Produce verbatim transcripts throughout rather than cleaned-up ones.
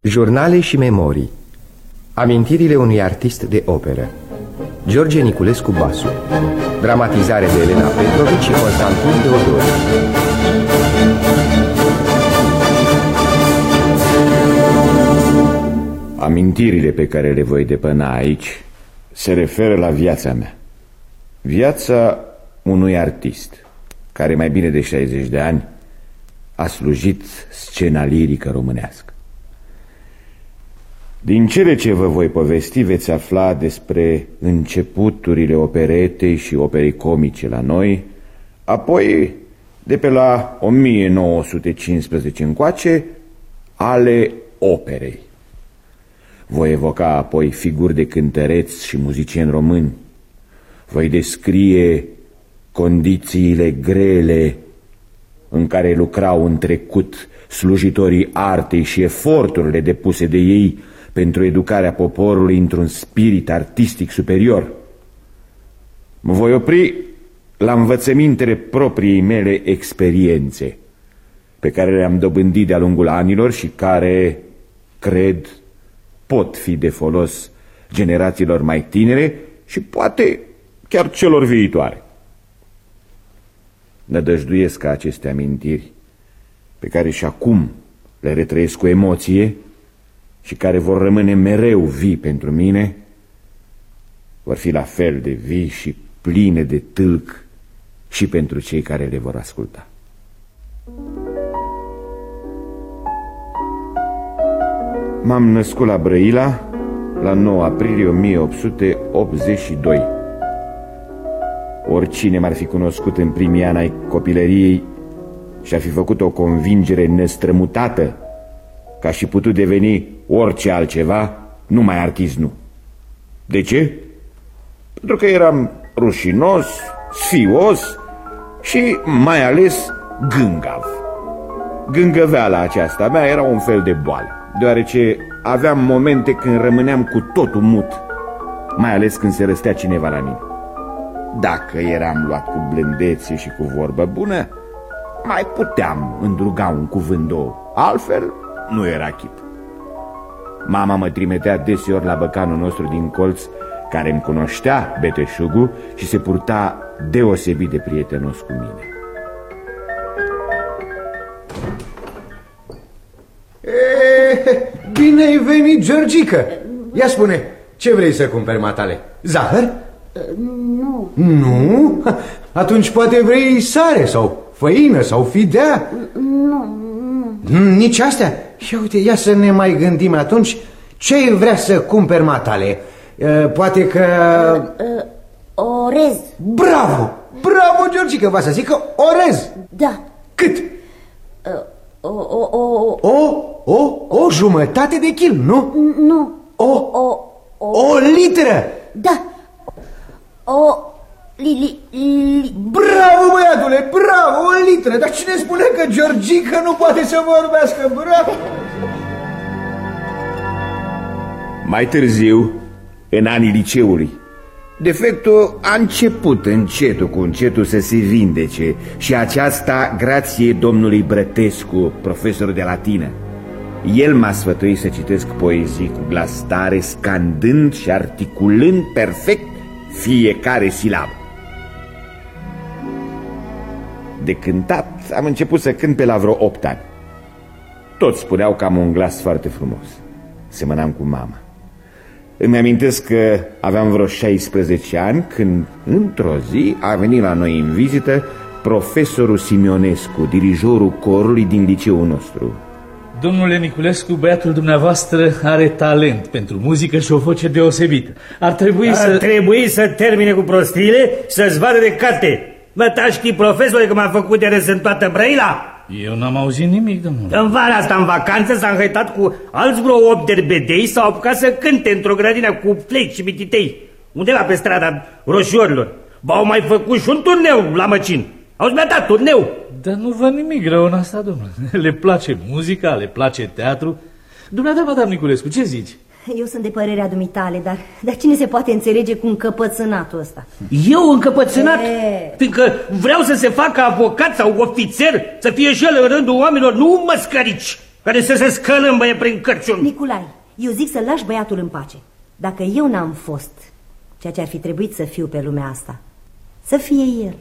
Jurnale și memorii. Amintirile unui artist de operă. George Niculescu Basu. Dramatizare de Elena Petrovici și Constantin Teodor. Amintirile pe care le voi depăna aici se referă la viața mea. Viața unui artist care mai bine de șaizeci de ani a slujit scena lirică românească. Din cele ce vă voi povesti veți afla despre începuturile operetei și operei comice la noi, apoi, de pe la o mie nouă sute cincisprezece încoace, ale operei. Voi evoca apoi figuri de cântăreți și muzicieni români. Voi descrie condițiile grele în care lucrau în trecut slujitorii artei și eforturile depuse de ei pentru educarea poporului într-un spirit artistic superior. Mă voi opri la învățămintele propriei mele experiențe, pe care le-am dobândit de-a lungul anilor și care, cred, pot fi de folos generațiilor mai tinere și poate chiar celor viitoare. Nădăjduiesc că aceste amintiri, pe care și acum le retrăiesc cu emoție și care vor rămâne mereu vii pentru mine, vor fi la fel de vii și pline de tâlc și pentru cei care le vor asculta. M-am născut la Brăila la nouă aprilie o mie opt sute optzeci și doi. Oricine m-ar fi cunoscut în primii ani ai copilăriei și-ar fi făcut o convingere nestrămutată că aș fi putut deveni orice altceva, numai artist nu. De ce? Pentru că eram rușinos, sfios și mai ales gângav. Gângăveala aceasta mea era un fel de boală, deoarece aveam momente când rămâneam cu totul mut, mai ales când se răstea cineva la mine. Dacă eram luat cu blândețe și cu vorbă bună, mai puteam îndruga un cuvânt două, altfel nu era chip. Mama mă trimitea deseori la băcanul nostru din colț, care îmi cunoștea beteșugul și se purta deosebit de prietenos cu mine. E, bine ai venit, Georgică! Ia spune, ce vrei să cumperi, matale? Zahăr? Nu. Nu? Atunci poate vrei sare sau făină sau fidea? Nu, nu. Nici astea? Și uite, ia să ne mai gândim atunci. Ce ai vrea să cumperi, matale? Poate că... Orez. Bravo! Bravo, Georgică, va să zic că orez. Da. Cât? O, o, o, o, o, o jumătate de kil, nu? Nu. O, o, o, o litră. Da. O, li, li, li. Bravo, băiatule, bravo, o litră. Dar cine spune că Georgică nu poate să vorbească? Bravo. Mai târziu, în anii liceului, defectul a început încetul cu încetul să se vindece, și aceasta grație domnului Brătescu, profesorul de latină. El m-a sfătuit să citesc poezii cu glas tare, scandând și articulând perfect fiecare silabă. De cântat am început să cânt pe la vreo opt ani. Toți spuneau că am un glas foarte frumos. Semănam cu mama. Îmi amintesc că aveam vreo șaisprezece ani când, într-o zi, a venit la noi în vizită profesorul Simionescu, dirijorul corului din liceul nostru. Domnule Niculescu, băiatul dumneavoastră are talent pentru muzică și o voce deosebită. Ar trebui Ar să... Ar trebui să termine cu prostiile și să-ți vadă de carte. Bă, taști, profesore, că m-a făcut de râs în toată Brăila? Eu n-am auzit nimic, domnule. În vara asta, în vacanță, s-a înhăitat cu alți vreo opt derbedei, s-au apucat să cânte într-o grădină cu fleci și mititei, undeva pe strada Roșiorilor. B-au mai făcut și un turneu la Măcin. Auzi, mi-a dat turneu. Dar nu văd nimic rău în asta, domnule. Le place muzica, le place teatru. Dumneavoastră, madame Niculescu, ce zici? Eu sunt de părerea dumitale, dar, dar cine se poate înțelege cu încăpățânatul ăsta? Eu încăpățânat? E... Fiindcă vreau să se facă avocat sau ofițer, să fie și el în rândul oamenilor, nu măscărici. care să se scălâmbăie prin cărciuni. Niculai, eu zic să lași băiatul în pace. Dacă eu n-am fost ceea ce ar fi trebuit să fiu pe lumea asta, să fie el.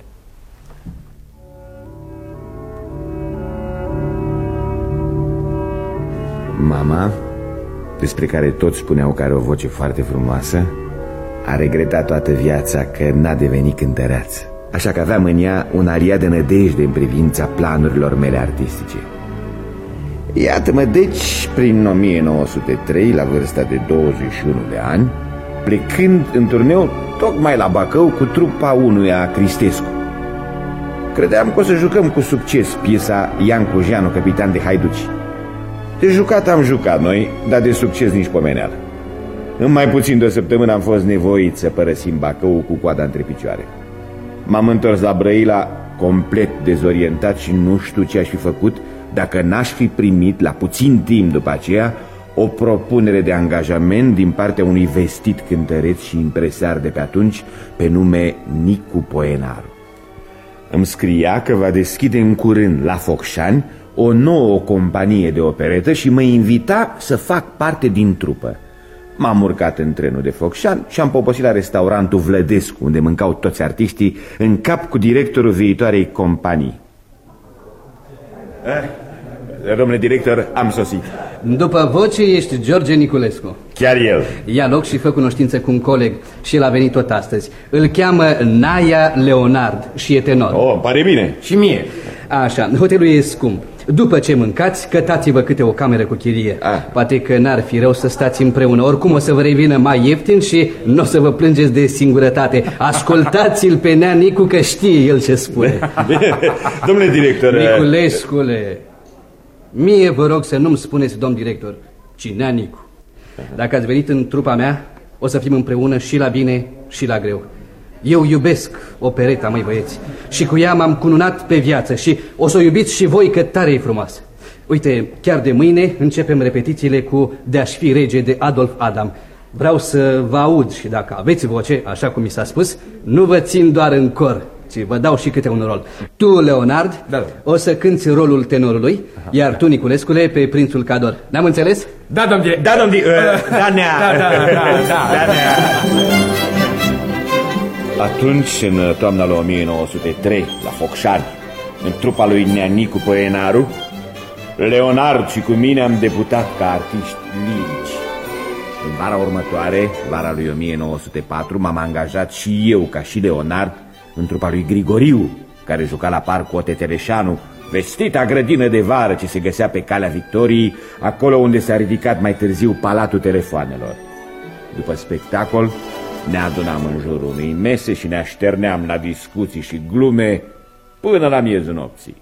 Mama, despre care toți spuneau că are o voce foarte frumoasă, a regretat toată viața că n-a devenit cântăreață. Așa că aveam în ea un ariat de nădejde în privința planurilor mele artistice. Iată-mă, deci, prin o mie nouă sute trei, la vârsta de douăzeci și unu de ani, plecând în turneu tocmai la Bacău cu trupa unuia Cristescu. Credeam că o să jucăm cu succes piesa Iancu Jeanu, capitan de haiduci. De jucat am jucat noi, dar de succes nici pomeneală. În mai puțin de o săptămână am fost nevoit să părăsim Bacău cu coada între picioare. M-am întors la Brăila complet dezorientat și nu știu ce aș fi făcut dacă n-aș fi primit, la puțin timp după aceea, o propunere de angajament din partea unui vestit cântăreț și impresar de pe atunci, pe nume Nicu Poenaru. Îmi scria că va deschide în curând la Focșani o nouă companie de operetă și mă invita să fac parte din trupă. M-am urcat în trenul de Focșani și am poposit la restaurantul Vlădescu, unde mâncau toți artiștii, în cap cu directorul viitoarei companii. Eh, domnule director, am sosit. După voce ești George Niculescu. Chiar el. Ia loc și fă cunoștință cu un coleg și el a venit tot astăzi. Îl cheamă Naia Leonard și e tenor. Oh, îmi pare bine. Și mie. Așa, hotelul e scump. După ce mâncați, cătați-vă câte o cameră cu chirie. Ah. Poate că n-ar fi rău să stați împreună. Oricum o să vă revină mai ieftin și nu o să vă plângeți de singurătate. Ascultați-l pe Nea Nicu, că știe el ce spune. Domnule director... Niculescule, mie vă rog să nu-mi spuneți domn director, ci Nea Nicu. Dacă ați venit în trupa mea, o să fim împreună și la bine și la greu. Eu iubesc opereta, măi băieți, și cu ea m-am cununat pe viață și o să o iubiți și voi, că tare e frumoasă. Uite, chiar de mâine începem repetițiile cu De-aș fi rege de Adolf Adam. Vreau să vă aud și dacă aveți voce, așa cum mi s-a spus, nu vă țin doar în cor, ci vă dau și câte un rol. Tu, Leonard, da, o să cânti rolul tenorului, aha, iar tu, Niculescule, pe prințul Cador. Ne-am înțeles? Da, domn director. Da, domn director. Uh, da, nea. Da, da, da, da, da, nea. Atunci, în toamna lui o mie nouă sute trei, la Focșani, în trupa lui Nea Nicu Poenaru, Leonard și cu mine am debutat ca artiști lirici. În vara următoare, vara lui o mie nouă sute patru, m-am angajat și eu, ca și Leonard, în trupa lui Grigoriu, care juca la Parcul Ote Teleșanu, vestita grădină de vară ce se găsea pe Calea Victoriei, acolo unde s-a ridicat mai târziu Palatul Telefoanelor. După spectacol, ne adunam în jurul unei mese și ne așterneam la discuții și glume până la miezul nopții.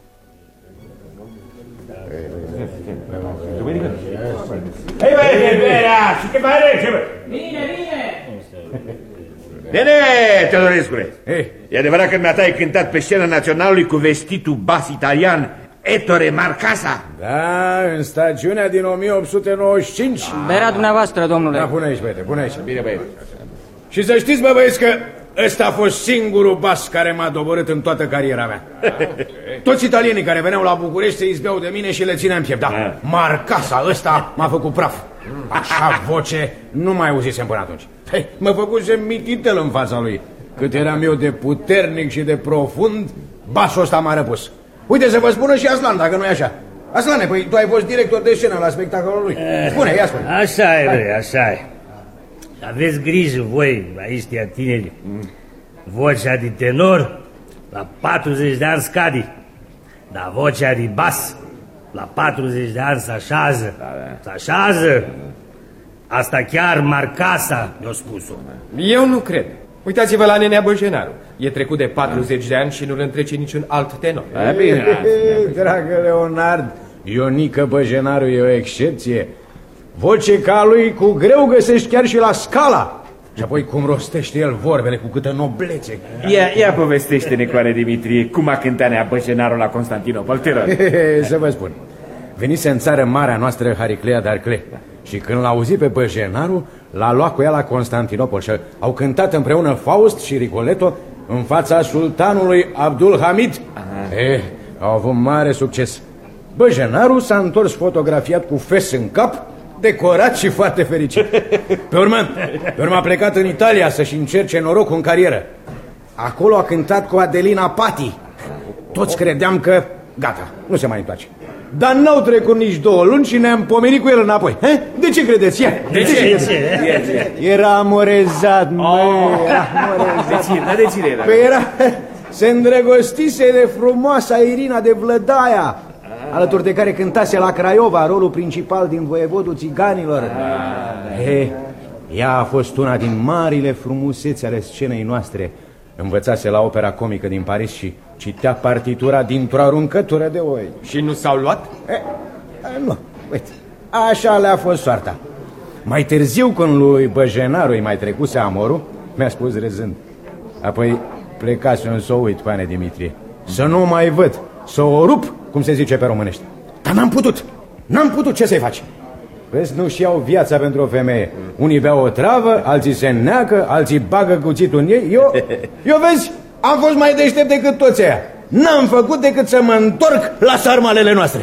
Hei, băi, berea! Și că mai rece, bă! Bine, bine! Bine, Teodorescule! E adevărat că mi-a ai cântat pe scena naționalului cu vestitul bas italian Ettore Marcasa? Da, în stagiunea din o mie opt sute nouăzeci și cinci. Berea dumneavoastră, domnule. Da, pune aici, băiete, pune aici. Bine, băieți. Și să știți, bă, băieți, că ăsta a fost singurul bas care m-a doborât în toată cariera mea. Toți italienii care veneau la București se izbeau de mine și le țineam piept. Da, Marcasa, ăsta m-a făcut praf. Așa voce nu mai auzisem până atunci. Hey, mă făcusem mititel în fața lui. Cât eram eu de puternic și de profund, basul ăsta m-a răpus. Uite, să vă spună și Aslan, dacă nu e așa. Aslane, păi tu ai fost director de scenă la spectacolul lui. Spune, ia spune. Așa e, băi, așa e. Aveți grijă voi, aici tineri. Vocea de tenor la patruzeci de ani scade, dar vocea de bas la patruzeci de ani se așează. Se așează. Asta chiar Marcasa mi-a spus-o. Eu nu cred. Uitați-vă la Nenea Băjenaru. E trecut de patruzeci de ani și nu-l întrece niciun alt tenor. Bine, dragă Leonard, Ionică Băjenaru e o excepție. Voce ca lui cu greu găsești chiar și la Scala. Și apoi cum rostește el vorbele, cu câtă noblețe. Ia, ia povestește-ne, Coane Dimitrie, cum a cântat Nea Băjenaru la Constantinopol, te rog. Să vă spun. Venise în țară marea noastră Hariclea Darcle. Și când l-a auzit pe Băjenaru, l-a luat cu ea la Constantinopol și au cântat împreună Faust și Rigoletto în fața sultanului Abdul Hamid. Eh, au avut mare succes. Băjenaru s-a întors fotografiat cu fes în cap, decorat și foarte fericit. Pe urmă, pe urmă a plecat în Italia să-și încerce norocul în carieră. Acolo a cântat cu Adelina Patti. Toți credeam că gata, nu se mai întoarce. Dar n-au trecut nici două luni și ne-am pomenit cu el înapoi. He? De ce credeți? Ia, de, de ce? ce? De ce? Era amorezat, măi, oh. Era amorezat. De cine? De cine era? Păi era, se îndrăgostise de frumoasa Irina de Vlădaia, alături de care cântase la Craiova rolul principal din Voievodul Țiganilor. Ah. He, ea a fost una din marile frumuseți ale scenei noastre. Învățase la opera comică din Paris și citea partitura dintr-o aruncătură de oi. Și nu s-au luat? E, nu, uite, așa le-a fost soarta. Mai târziu, când lui Băjenaru îi mai trecuse amorul, mi-a spus râzând: apoi plecase să o uit, pane Dimitrie, să nu mai văd, să o rup, cum se zice pe românește. Dar n-am putut, n-am putut, ce să-i faci? Vezi, nu-și iau viața pentru o femeie. Unii beau o travă, alții se înneacă, alții bagă cuțitul în ei. Eu, eu vezi, am fost mai deștept decât toți aia. N-am făcut decât să mă întorc la sarmalele noastre.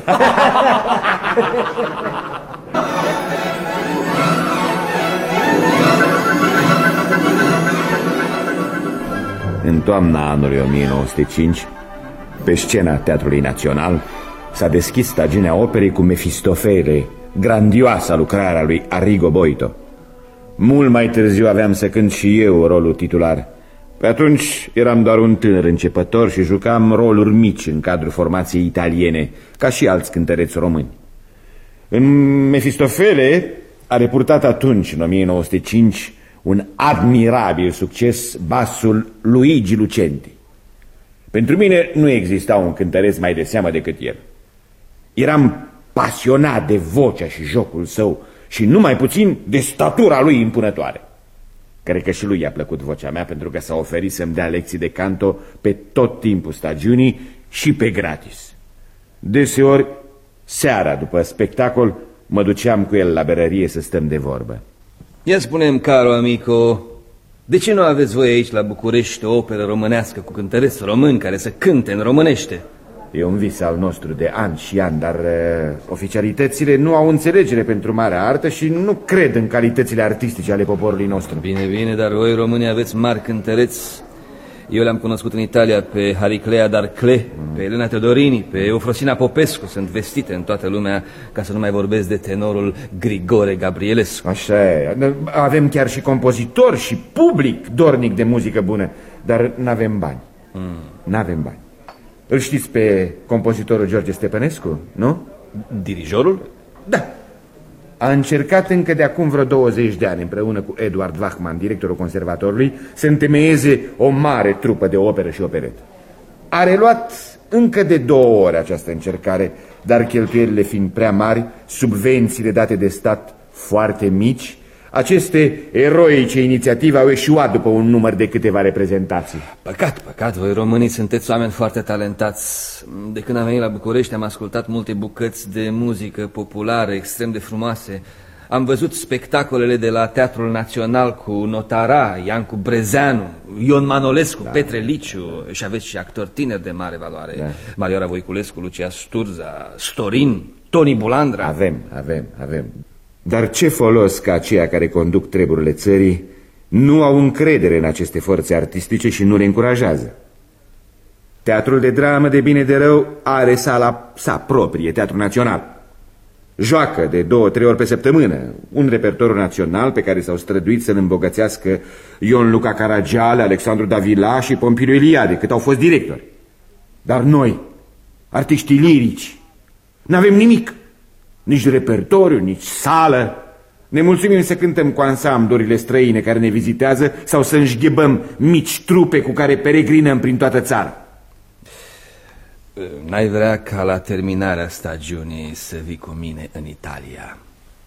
În toamna anului o mie nouă sute cinci, pe scena Teatrului Național, s-a deschis stagiunea operei cu Mefistofele, grandioasa lucrarea lui Arrigo Boito. Mult mai târziu aveam să cânt și eu rolul titular. Pe atunci eram doar un tânăr începător și jucam roluri mici în cadrul formației italiene, ca și alți cântăreți români. În Mefistofele a repurtat atunci, în o mie nouă sute cinci, un admirabil succes basul Luigi Lucenti. Pentru mine nu exista un cântăreț mai de seamă decât el. Eram pasionat de vocea și jocul său și numai puțin de statura lui impunătoare. Cred că și lui i-a plăcut vocea mea, pentru că s-a oferit să-mi dea lecții de canto pe tot timpul stagiunii și pe gratis. Deseori, seara după spectacol, mă duceam cu el la berărie să stăm de vorbă. Ia spune-mi, caro amico, de ce nu aveți voi aici la București o operă românească cu cântăreți români care să cânte în românește? E un vis al nostru de ani și ani, dar uh, oficialitățile nu au înțelegere pentru marea artă și nu cred în calitățile artistice ale poporului nostru. Bine, bine, dar voi românii aveți mari cântăreți. Eu le-am cunoscut în Italia pe Hariclea Darclé, mm. pe Elena Teodorini, pe Eufrosina Popescu. Sunt vestite în toată lumea, ca să nu mai vorbesc de tenorul Grigore Gabrielescu. Așa e, avem chiar și compozitori și public dornic de muzică bună, dar n-avem bani. Mm. N-avem bani. Îl știți pe compozitorul George Stepănescu, nu? Dirijorul? Da. A încercat încă de acum vreo douăzeci de ani, împreună cu Eduard Wachman, directorul conservatorului, să întemeieze o mare trupă de operă și operetă. A reluat încă de două ori această încercare, dar cheltuielile fiind prea mari, subvențiile date de stat foarte mici, aceste eroice inițiative au eșuat după un număr de câteva reprezentații. Păcat, păcat, voi românii sunteți oameni foarte talentați. De când am venit la București am ascultat multe bucăți de muzică populară extrem de frumoase. Am văzut spectacolele de la Teatrul Național cu Notara, Iancu Brezeanu, Ion Manolescu, da. Petre Liciu, și aveți și actori tineri de mare valoare, da. Mariora Voiculescu, Lucia Sturza, Storin, Toni Bulandra. Avem, avem, avem. Dar ce folos că aceia care conduc treburile țării nu au încredere în aceste forțe artistice și nu le încurajează. Teatrul de dramă, de bine de rău, are sala sa proprie, Teatrul Național. Joacă de două, trei ori pe săptămână un repertoriu național pe care s-au străduit să-l îmbogățească Ion Luca Caragiale, Alexandru Davila și Pompiliu Eliade, cât au fost directori. Dar noi, artiștii lirici, n-avem nimic. Nici repertoriu, nici sală. Ne mulțumim să cântăm cu ansamblurile străine care ne vizitează sau să înșghebăm mici trupe cu care peregrinăm prin toată țara. N-ai vrea ca la terminarea stagiunii să vii cu mine în Italia?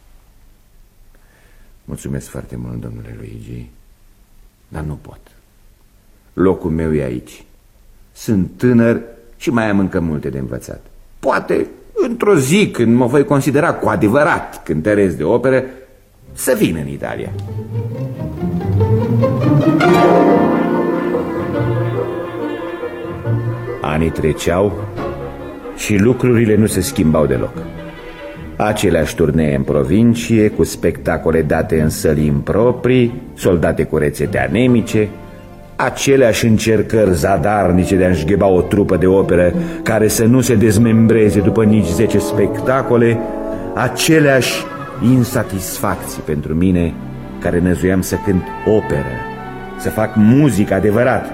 Mulțumesc foarte mult, domnule Luigi, dar nu pot. Locul meu e aici. Sunt tânăr și mai am încă multe de învățat. Poate într-o zi, când mă voi considera cu adevărat cântăreț de operă, să vin în Italia. Anii treceau Și lucrurile nu se schimbau deloc. Aceleași turnee în provincie, cu spectacole date în săli improprii, soldate cu rețete anemice, aceleași încercări zadarnice de a înșgheba o trupă de operă care să nu se dezmembreze după nici zece spectacole, aceleași insatisfacții pentru mine care năzuiam să cânt operă, să fac muzică adevărată.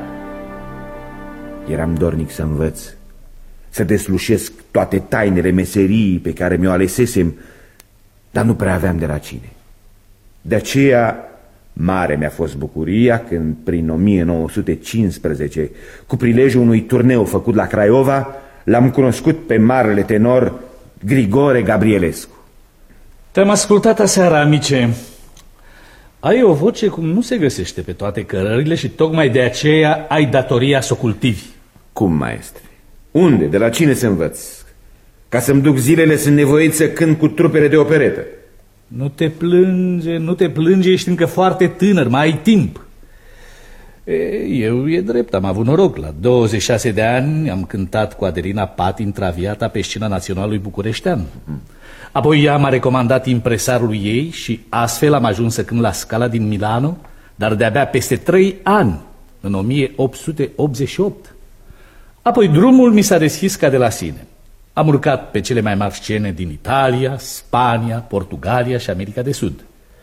Eram dornic să învăț, să deslușesc toate tainele meseriei pe care mi-o alesesem, dar nu prea aveam de la cine. De aceea mare mi-a fost bucuria când, prin o mie nouă sute cincisprezece, cu prilejul unui turneu făcut la Craiova, l-am cunoscut pe marele tenor Grigore Gabrielescu. Te-am ascultat aseară, amice. Ai o voce cum nu se găsește pe toate cărările și tocmai de aceea ai datoria să o cultivi. Cum, maestre? Unde? De la cine să învăț? Ca să-mi duc zilele sunt nevoit să cânt cu trupele de operetă. Nu te plânge, nu te plânge, ești încă foarte tânăr, mai ai timp. E, eu e drept, am avut noroc. La douăzeci și șase de ani am cântat cu Adelina Pati Traviata pe scena Naționalului Bucureștean. Apoi ea m-a recomandat impresarului ei și astfel am ajuns să cânt la Scala din Milano, dar de-abia peste trei ani, în o mie opt sute optzeci și opt. Apoi drumul mi s-a deschis ca de la sine. Am urcat pe cele mai mari scene din Italia, Spania, Portugalia și America de Sud.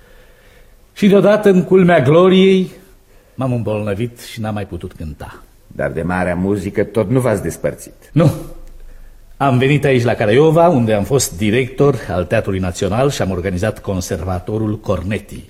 Și deodată, în culmea gloriei, m-am îmbolnăvit și n-am mai putut cânta. Dar de marea muzică tot nu v-ați despărțit. Nu. Am venit aici la Craiova, unde am fost director al Teatrului Național și am organizat Conservatorul Cornetti.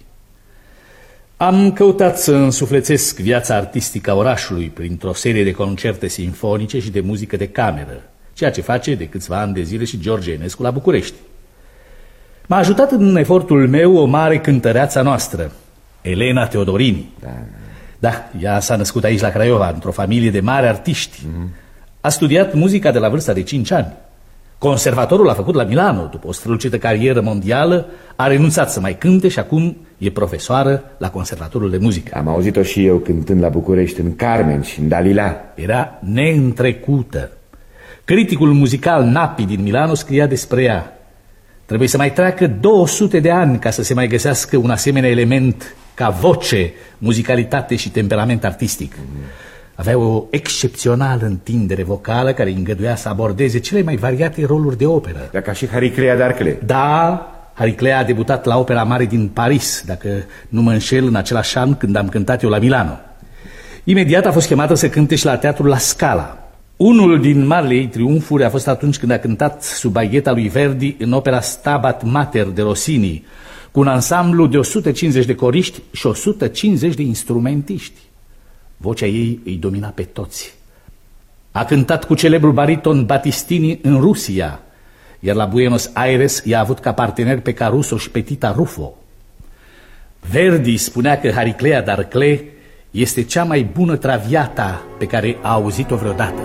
Am căutat să însuflețesc viața artistică a orașului printr-o serie de concerte sinfonice și de muzică de cameră, ceea ce face de câțiva ani de zile și George Enescu la București. M-a ajutat în efortul meu o mare cântăreață noastră, Elena Teodorini. Da, da, ea s-a născut aici la Craiova, într-o familie de mari artiști. Mm-hmm. A studiat muzica de la vârsta de cinci ani. Conservatorul a făcut la Milano, după o strălucită carieră mondială, a renunțat să mai cânte și acum e profesoară la Conservatorul de Muzică. Am auzit-o și eu cântând la București, în Carmen și în Dalila. Era neîntrecută. Criticul muzical Nappi din Milano scria despre ea: trebuie să mai treacă două sute de ani ca să se mai găsească un asemenea element ca voce, muzicalitate și temperament artistic. Mm. Avea o excepțională întindere vocală care îi îngăduia să abordeze cele mai variate roluri de operă. Da, ca și Hariclea d'Arcle. Da, Hariclea a debutat la Opera Mare din Paris, dacă nu mă înșel, în același an când am cântat eu la Milano. Imediat a fost chemată să cânte și la Teatrul La Scala. Unul din marile ei triumfuri a fost atunci când a cântat sub bagheta lui Verdi în opera Stabat Mater de Rossini, cu un ansamblu de o sută cincizeci de coriști și o sută cincizeci de instrumentiști. Vocea ei îi domina pe toți. A cântat cu celebrul bariton Battistini în Rusia, iar la Buenos Aires i-a avut ca partener pe Caruso și pe Tita Ruffo. Verdi spunea că Hariclea d'Arcle este cea mai bună traviata pe care a auzit-o vreodată.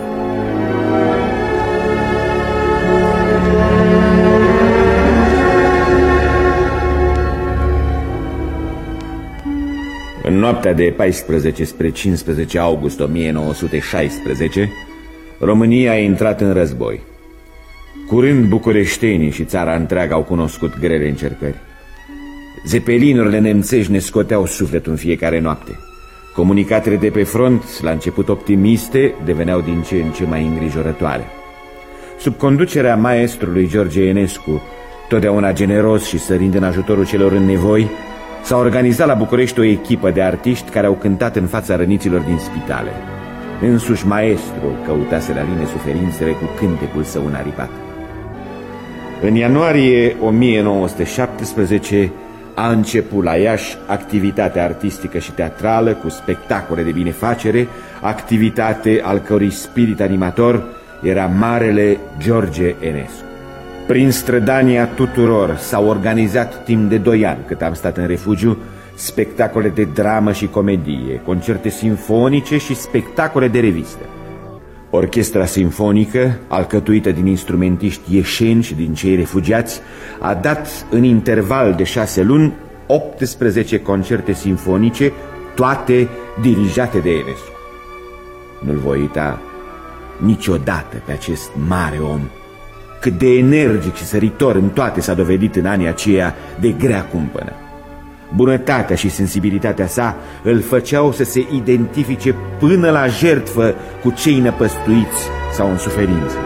În noaptea de paisprezece spre cincisprezece august o mie nouă sute șaisprezece, România a intrat în război. Curând bucureștenii și țara întreagă au cunoscut grele încercări. Zepelinurile nemțești ne scoteau sufletul în fiecare noapte. Comunicatele de pe front, la început optimiste, deveneau din ce în ce mai îngrijorătoare. Sub conducerea maestrului George Enescu, totdeauna generos și sărind în ajutorul celor în nevoi, s-a organizat la București o echipă de artiști care au cântat în fața răniților din spitale. Însuși maestru căuta să le aline suferințele cu cântecul său înaripat. În ianuarie o mie nouă sute șaptesprezece a început la Iași activitatea artistică și teatrală cu spectacole de binefacere, activitate al cărui spirit animator era marele George Enescu. Prin strădania tuturor s-au organizat timp de doi ani cât am stat în refugiu spectacole de dramă și comedie, concerte sinfonice și spectacole de revistă. Orchestra sinfonică, alcătuită din instrumentiști ieșeni și din cei refugiați, a dat în interval de șase luni optsprezece concerte sinfonice, toate dirijate de Enescu. Nu-l voi uita niciodată pe acest mare om. Cât de energic și săritor în toate s-a dovedit în anii aceia de grea cumpănă. Bunătatea și sensibilitatea sa îl făceau să se identifice până la jertfă cu cei năpăstuiți sau în suferință.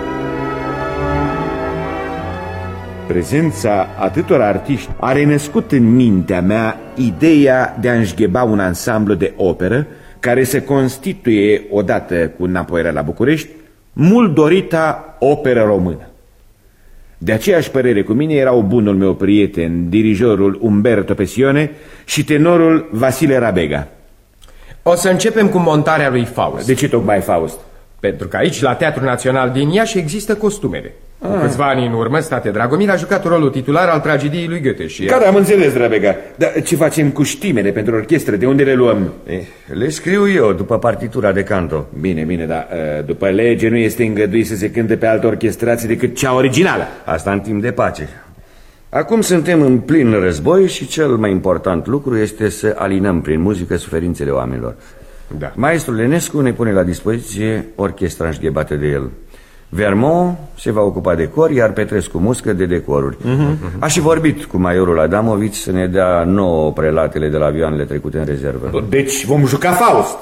Prezența atâtor artiști a renăscut în mintea mea ideea de a înșgheba un ansamblu de operă care să constituie, odată cu înapoierea la București, mult dorita operă română. De aceeași părere cu mine erau bunul meu prieten, dirijorul Umberto Pesione și tenorul Vasile Rabega. O să începem cu montarea lui Faust. De ce tocmai Faust? Pentru că aici, la Teatrul Național din Iași, există costumele. Ah. Cu câțiva ani în urmă, State Dragomir a jucat rolul titular al tragediei lui Goethe și... Care am înțeles, Rabega. Dar ce facem cu știmele pentru orchestră? De unde le luăm? Eh, le scriu eu, după partitura de canto. Bine, bine, dar după lege nu este îngăduit să se cânte pe altă orchestrație decât cea originală. Asta în timp de pace. Acum suntem în plin război și cel mai important lucru este să alinăm prin muzică suferințele oamenilor. Da. Maestrul Lenescu ne pune la dispoziție orchestra înșghebată de el. Vermont se va ocupa de cor, iar Petrescu Muscă de decoruri. uh-huh. A și vorbit cu majorul Adamovici să ne dea nouă prelatele de la avioanele trecute în rezervă. Deci vom juca Faust.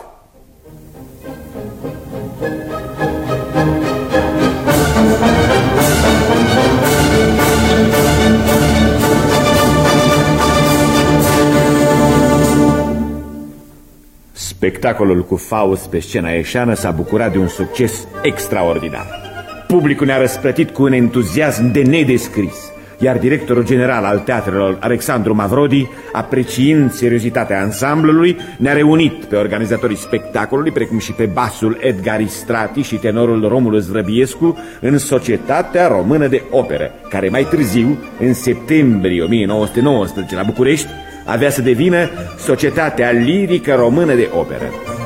Spectacolul cu Faust pe scena ieșeană s-a bucurat de un succes extraordinar. Publicul ne-a răsplătit cu un entuziasm de nedescris, iar directorul general al teatrelor, Alexandru Mavrodi, apreciind seriozitatea ansamblului, ne-a reunit pe organizatorii spectacolului, precum și pe basul Edgar Istrati și tenorul Romulus Vrăbiescu, în Societatea Română de Operă, care mai târziu, în septembrie o mie nouă sute nouăsprezece, la București, avea să devină Societatea Lirică Română de Operă.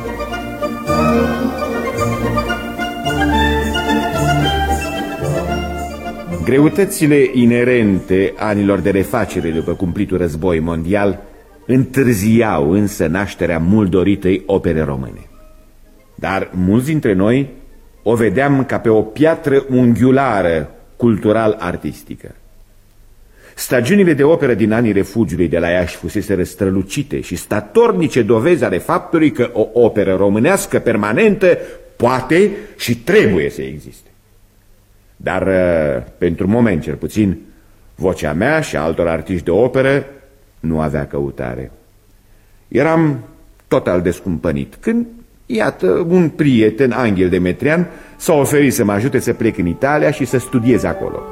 Greutățile inerente anilor de refacere după cumplitul război mondial întârziau însă nașterea mult doritei opere române. Dar mulți dintre noi o vedeam ca pe o piatră unghiulară cultural-artistică. Stagiunile de operă din anii refugiului de la Iași fusese strălucite și statornice dovezi ale faptului că o operă românească permanentă poate și trebuie să existe. Dar, pentru moment cel puțin, vocea mea și altor artiști de operă nu avea căutare. Eram total descumpănit când, iată, un prieten, Anghel Demetrian, s-a oferit să mă ajute să plec în Italia și să studiez acolo.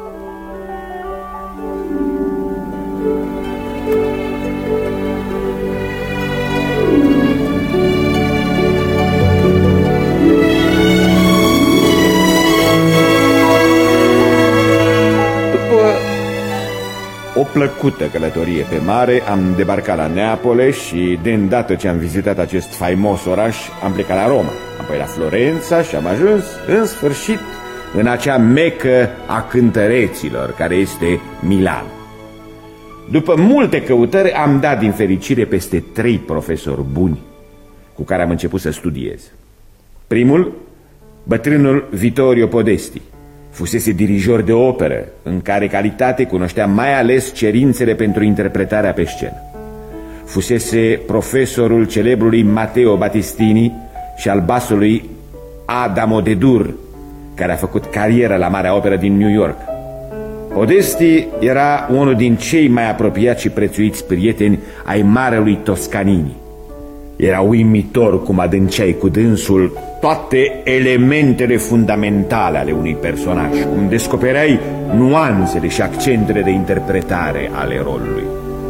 O plăcută călătorie pe mare, am debarcat la Neapole și, de îndată ce am vizitat acest faimos oraș, am plecat la Roma, apoi la Florența și am ajuns, în sfârșit, în acea mecă a cântăreților, care este Milan. După multe căutări, am dat din fericire peste trei profesori buni cu care am început să studiez. Primul, bătrânul Vittorio Podesti. Fusese dirijor de operă, în care calitate cunoștea mai ales cerințele pentru interpretarea pe scenă. Fusese profesorul celebrului Matteo Battistini și al basului Adamo de Dur, care a făcut carieră la Marea Operă din New York. Podesti era unul din cei mai apropiați și prețuiți prieteni ai marelui Toscanini. Era uimitor cum adânceai cu dânsul toate elementele fundamentale ale unui personaj, cum descopereai nuanțele și accentele de interpretare ale rolului.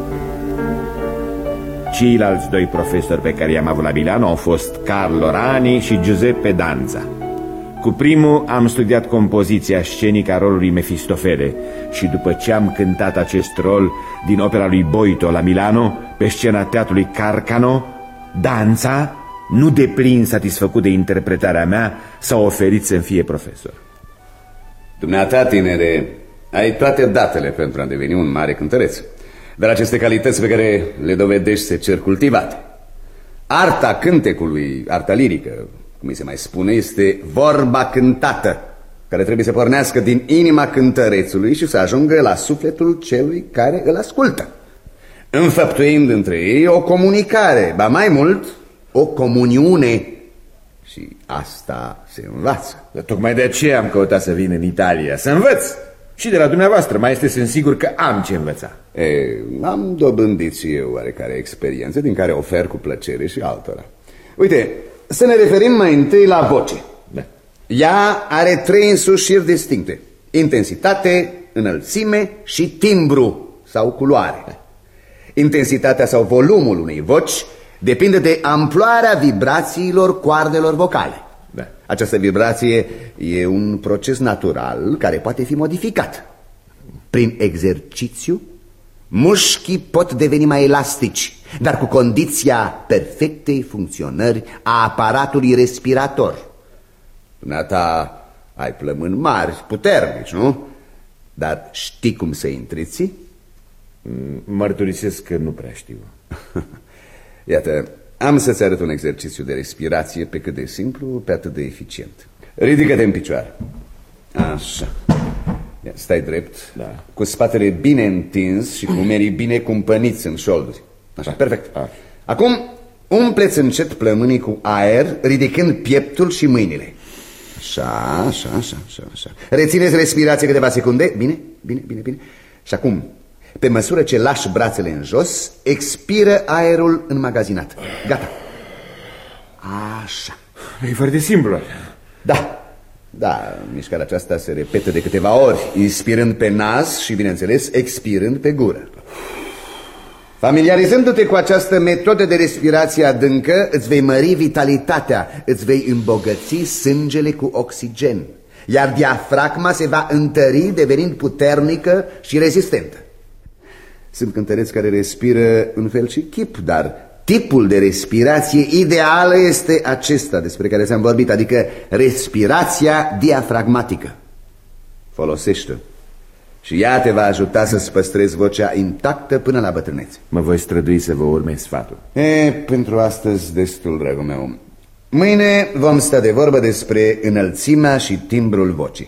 Ceilalți doi profesori pe care i-am avut la Milano au fost Carlo Rani și Giuseppe Danza. Cu primul am studiat compoziția scenică a rolului Mefistofele și după ce am cântat acest rol din opera lui Boito la Milano, pe scena teatrului Carcano, Danza, nu deplin satisfăcut de interpretarea mea, s-a oferit să-mi fie profesor. Dumneata, tinere, ai toate datele pentru a deveni un mare cântăreț, dar aceste calități pe care le dovedești se cer cultivate. Arta cântecului, arta lirică, cum îi se mai spune, este vorba cântată, care trebuie să pornească din inima cântărețului și să ajungă la sufletul celui care îl ascultă, înfăptuind între ei o comunicare, ba mai mult, o comuniune. Și asta se învață. Dar tocmai de aceea am căutat să vin în Italia, să învăț. Și de la dumneavoastră, maestre, sunt sigur că am ce învăța. E, am dobândit și eu oarecare experiențe, din care ofer cu plăcere și altora. Uite, să ne referim mai întâi la voce. Da. Ea are trei însușiri distincte: intensitate, înălțime și timbru sau culoare. Da. Intensitatea sau volumul unei voci depinde de amploarea vibrațiilor coardelor vocale. Da. Această vibrație e un proces natural care poate fi modificat. Prin exercițiu, mușchii pot deveni mai elastici, dar cu condiția perfectei funcționări a aparatului respirator. Dumneata ai plămâni mari, puternici, nu? Dar știi cum să întreții? Mărturisesc că nu prea știu. Iată, am să-ți arăt un exercițiu de respirație pe cât de simplu, pe atât de eficient. Ridică-te în picioare. Așa. Ia, stai drept, da. Cu spatele bine întins și cu umerii bine cumpăniți în șolduri. Așa, perfect. A. Acum, umpleți încet plămânii cu aer, ridicând pieptul și mâinile. Așa, așa, așa, așa, așa. Rețineți respirația câteva secunde. Bine, bine, bine, bine. Și acum, pe măsură ce lași brațele în jos, expiră aerul înmagazinat. Gata. Așa. E foarte simplu. Da. Da, mișcarea aceasta se repetă de câteva ori, inspirând pe nas și, bineînțeles, expirând pe gură. Familiarizându-te cu această metodă de respirație adâncă, îți vei mări vitalitatea, îți vei îmbogăți sângele cu oxigen, iar diafragma se va întări, devenind puternică și rezistentă. Sunt cântăreți care respiră în fel și chip, dar tipul de respirație ideală este acesta despre care ți-am vorbit, adică respirația diafragmatică. Folosește-o și ea te va ajuta să-ți păstrezi vocea intactă până la bătrânețe. Mă voi strădui să vă urmez sfatul. E, pentru astăzi destul, dragul meu. Mâine vom sta de vorbă despre înălțimea și timbrul vocii.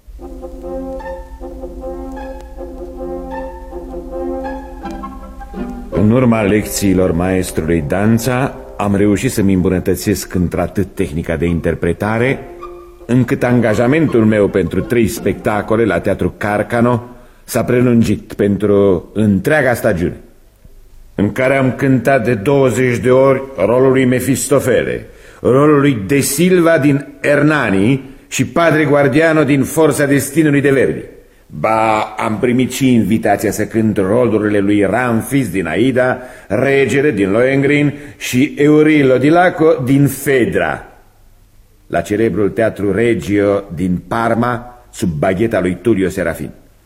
În urma lecțiilor maestrului Danța, am reușit să-mi îmbunătățesc într-atât tehnica de interpretare, încât angajamentul meu pentru trei spectacole la Teatru Carcano s-a prelungit pentru întreaga stagiune, în care am cântat de douăzeci de ori rolul lui Mefistofele, rolul lui De Silva din Hernani și Padre Guardiano din Forța Destinului de Verdi. Ba, am primit și invitația să cânt rolurile lui Ramfis din Aida, Regele din Lohengrin și Eurillo di Laco din Fedra, la celebrul Teatru Regio din Parma, sub bagheta lui Tullio Serafin.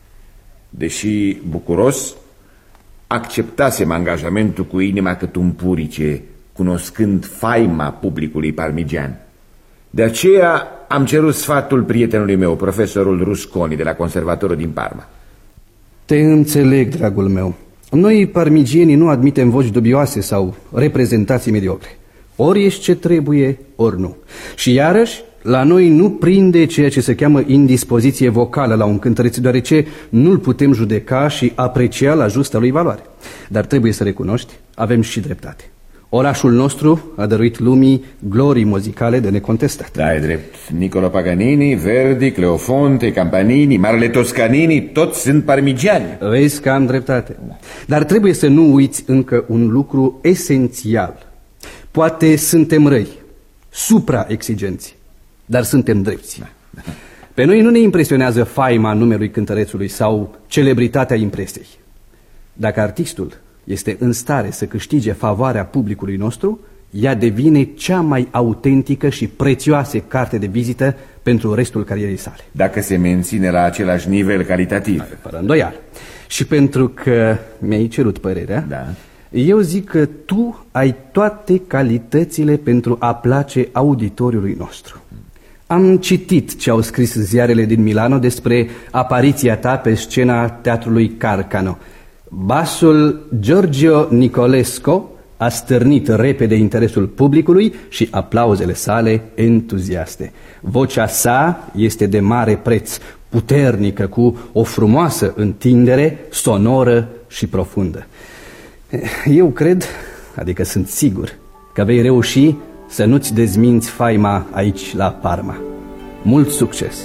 Deși bucuros, acceptasem angajamentul cu inima cât un purice, cunoscând faima publicului parmigian. De aceea am cerut sfatul prietenului meu, profesorul Rusconi, de la Conservatorul din Parma. Te înțeleg, dragul meu. Noi, parmigienii, nu admitem voci dubioase sau reprezentații mediocre. Ori ești ce trebuie, ori nu. Și iarăși, la noi nu prinde ceea ce se cheamă indispoziție vocală la un cântăreț, deoarece nu-l putem judeca și aprecia la justa lui valoare. Dar trebuie să recunoști, avem și dreptate. Orașul nostru a dăruit lumii glorii muzicale de necontestat. Da, e drept. Niccolo Paganini, Verdi, Cleofonte, Campanini, Marele Toscanini, toți sunt parmigiani. Vezi că am dreptate. Dar trebuie să nu uiți încă un lucru esențial. Poate suntem răi, supra-exigenți, dar suntem drepți. Pe noi nu ne impresionează faima numelui cântărețului sau celebritatea impresiei. Dacă artistul este în stare să câștige favoarea publicului nostru, ea devine cea mai autentică și prețioasă carte de vizită pentru restul carierei sale. Dacă se menține la același nivel calitativ. Fără îndoială. Și pentru că mi-ai cerut părerea, da. Eu zic că tu ai toate calitățile pentru a place auditoriului nostru. Am citit ce au scris ziarele din Milano despre apariția ta pe scena Teatrului Carcano. Basul Giorgio Nicolesco a stârnit repede interesul publicului și aplauzele sale entuziaste. Vocea sa este de mare preț, puternică, cu o frumoasă întindere, sonoră și profundă. Eu cred, adică sunt sigur, că vei reuși să nu-ți dezminți faima aici la Parma. Mult succes!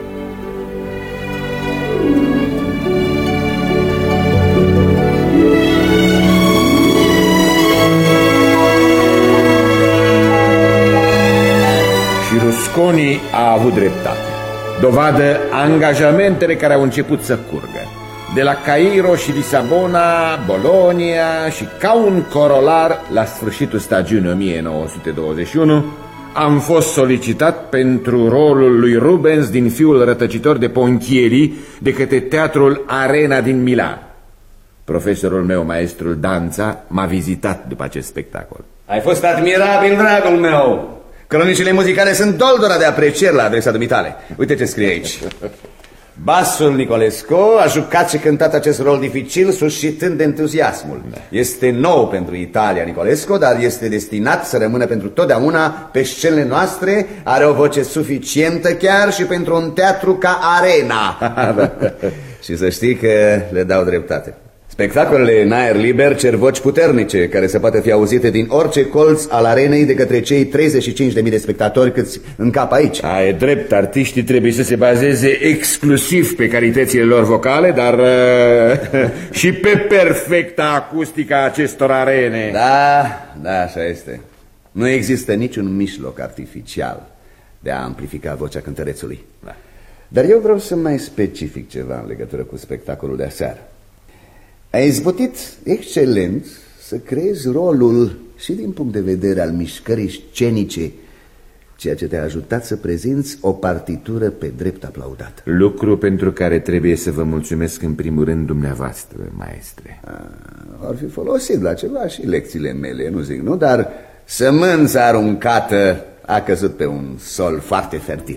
Și Rusconi a avut dreptate. Dovadă angajamentele care au început să curgă. De la Cairo și Lisabona, Bologna și ca un corolar, la sfârșitul stagiunii o mie nouă sute douăzeci și unu, am fost solicitat pentru rolul lui Rubens din Fiul rătăcitor de Ponchielli de către Teatrul Arena din Milan. Profesorul meu, maestrul Danța, m-a vizitat după acest spectacol. Ai fost admirabil, dragul meu. Cronicile muzicale sunt doldora de aprecieri la adresa dumitale. Uite ce scrie aici. Basul Nicolescu a jucat și cântat acest rol dificil, suscitând entuziasmul. Este nou pentru Italia, Nicolescu, dar este destinat să rămână pentru totdeauna pe scenele noastre. Are o voce suficientă chiar și pentru un teatru ca Arena. Și să știi că le dau dreptate. Spectacolele în aer liber cer voci puternice, care se poate fi auzite din orice colț al arenei de către cei treizeci și cinci de mii de spectatori câți încap aici. Ai drept, artiștii trebuie să se bazeze exclusiv pe calitățile lor vocale, dar uh, și pe perfecta acustică a acestor arene. Da, da, așa este. Nu există niciun mijloc artificial de a amplifica vocea cântărețului. Da. Dar eu vreau să mai specific ceva în legătură cu spectacolul de aseară. Ai izbutit excelent să creezi rolul și din punct de vedere al mișcării scenice, ceea ce te-a ajutat să prezinți o partitură pe drept aplaudată. Lucru pentru care trebuie să vă mulțumesc în primul rând dumneavoastră, maestre. A, ar fi folosit la ceva și lecțiile mele, nu zic, nu? Dar sămânța aruncată a căzut pe un sol foarte fertil.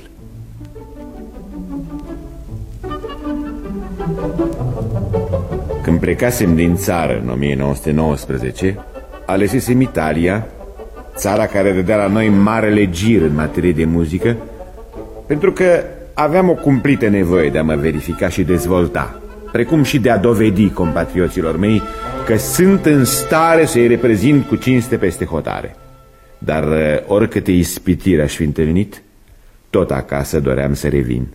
Când plecasem din țară în o mie nouă sute nouăsprezece, alesesem Italia, țara care dădea la noi marele gir în materie de muzică, pentru că aveam o cumplită nevoie de a mă verifica și dezvolta, precum și de a dovedi compatrioților mei că sunt în stare să-i reprezint cu cinste peste hotare. Dar oricâte ispitiri aș fi întâlnit, tot acasă doream să revin.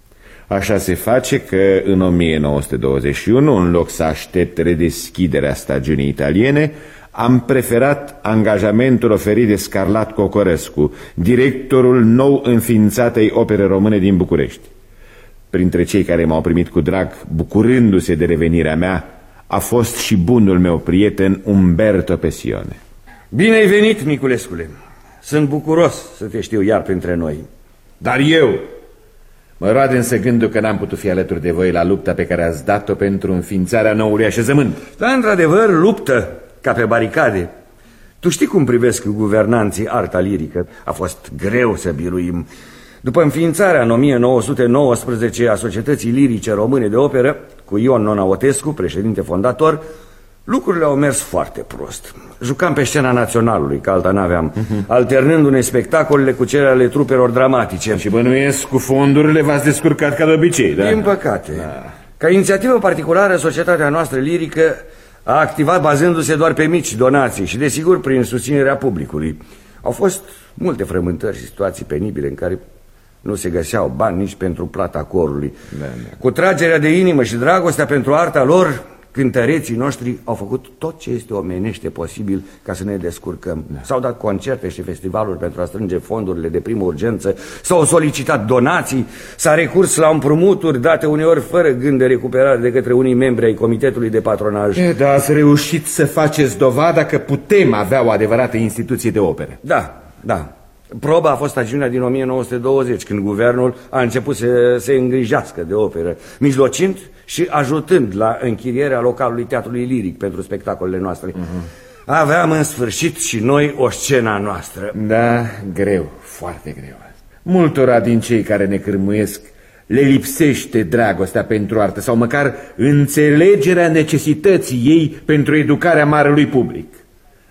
Așa se face că în o mie nouă sute douăzeci și unu, în loc să aștept redeschiderea stagiunii italiene, am preferat angajamentul oferit de Scarlat Cocorescu, directorul nou înființatei opere române din București. Printre cei care m-au primit cu drag, bucurându-se de revenirea mea, a fost și bunul meu prieten Umberto Pesione. Bine ai venit, Niculescule. Sunt bucuros să te știu iar printre noi. Dar eu... Mă roade însă gândul că n-am putut fi alături de voi la lupta pe care ați dat-o pentru înființarea noului așezământ. Da, într-adevăr, luptă, ca pe baricade. Tu știi cum privesc guvernanții arta lirică? A fost greu să biruim. După înființarea în o mie nouă sute nouăsprezece a Societății Lirice Române de Operă, cu Ion Nonaotescu, președinte fondator, lucrurile au mers foarte prost. Jucam pe scena Naționalului, că alta n-aveam, uh-huh. alternându-ne spectacolele cu cele ale trupelor dramatice. Și bănuiesc cu fondurile v-ați descurcat ca de obicei, da? Din păcate. Da. Ca inițiativă particulară, societatea noastră lirică a activat bazându-se doar pe mici donații și, desigur, prin susținerea publicului. Au fost multe frământări și situații penibile în care nu se găseau bani nici pentru plata corului. Da, da. Cu tragerea de inimă și dragostea pentru arta lor, cântăreții noștri au făcut tot ce este omenește posibil ca să ne descurcăm. Da. S-au dat concerte și festivaluri pentru a strânge fondurile de primă urgență, s-au solicitat donații, s-a recurs la împrumuturi date uneori fără gând de recuperare de către unii membri ai Comitetului de Patronaj. E, dar ați reușit să faceți dovada că putem avea o adevărată instituție de operă. Da, da. Proba a fost stagiunea din o mie nouă sute douăzeci, când guvernul a început să se îngrijească de operă, mijlocind și ajutând la închirierea localului Teatrului Liric pentru spectacolele noastre. Uh-huh. Aveam în sfârșit și noi o scenă noastră. Da, greu, foarte greu. Multora din cei care ne cârmuiesc le lipsește dragostea pentru artă sau măcar înțelegerea necesității ei pentru educarea marelui public.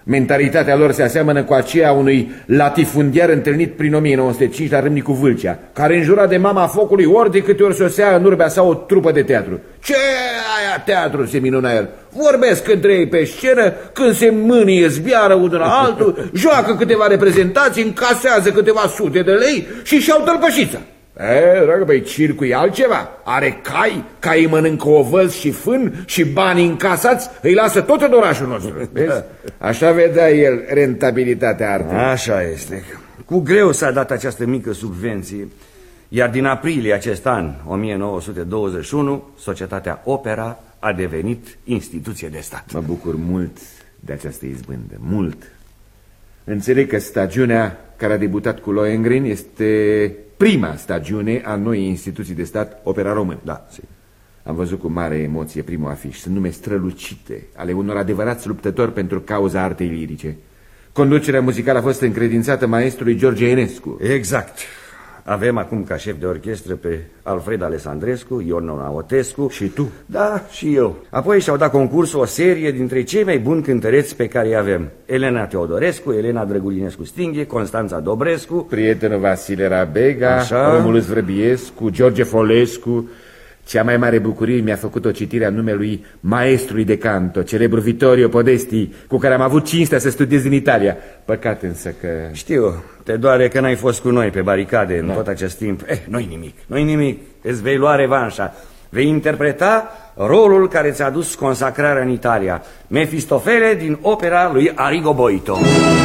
Mentalitatea lor se aseamănă cu aceea unui latifundiar întâlnit prin o mie nouă sute cinci la Râmnicu Vâlcea, care înjura de mama focului ori de câte ori sosea în urbea sa o trupă de teatru. Ce aia teatru, se minuna el. Vorbesc între ei pe scenă, când se mânie zbiară unul la altul, joacă câteva reprezentații, încasează câteva sute de lei și și-au tălpășița. E, dragă, băi, circul e altceva. Are cai, caii mănâncă ovăz și fân și banii încasați îi lasă tot în orașul nostru. Vezi? Așa vedea el rentabilitatea artei. Așa este. Cu greu s-a dat această mică subvenție, iar din aprilie acest an, o mie nouă sute douăzeci și unu, Societatea Opera a devenit instituție de stat. Mă bucur mult de această izbândă, mult. Înțeleg că stagiunea care a debutat cu Lohengrin este prima stagiune a noii instituții de stat, Opera Română. Da, sigur. Am văzut cu mare emoție primul afiș. Sunt nume strălucite ale unor adevărați luptători pentru cauza artei lirice. Conducerea muzicală a fost încredințată maestrului George Enescu. Exact. Avem acum ca șef de orchestră pe Alfred Alessandrescu, Ion Naotescu. Și tu? Da, și eu. Apoi și-au dat concurs o serie dintre cei mai buni cântăreți pe care îi avem. Elena Teodorescu, Elena Drăgulinescu Stinghe, Constanța Dobrescu, prietenul Vasile Rabega, așa, Romulus Vrăbiescu, George Folescu. Cea mai mare bucurie mi-a făcut-o citirea numelui maestrului de canto, celebru Vittorio Podesti, cu care am avut cinstea să studiez în Italia. Păcat însă că... Știu, te doare că n-ai fost cu noi pe baricade în da. tot acest timp. Eh, nu-i nimic, nu-i nimic, îți vei lua revanșa. Vei interpreta rolul care ți-a dus consacrarea în Italia, Mefistofele din opera lui Arrigo Boito.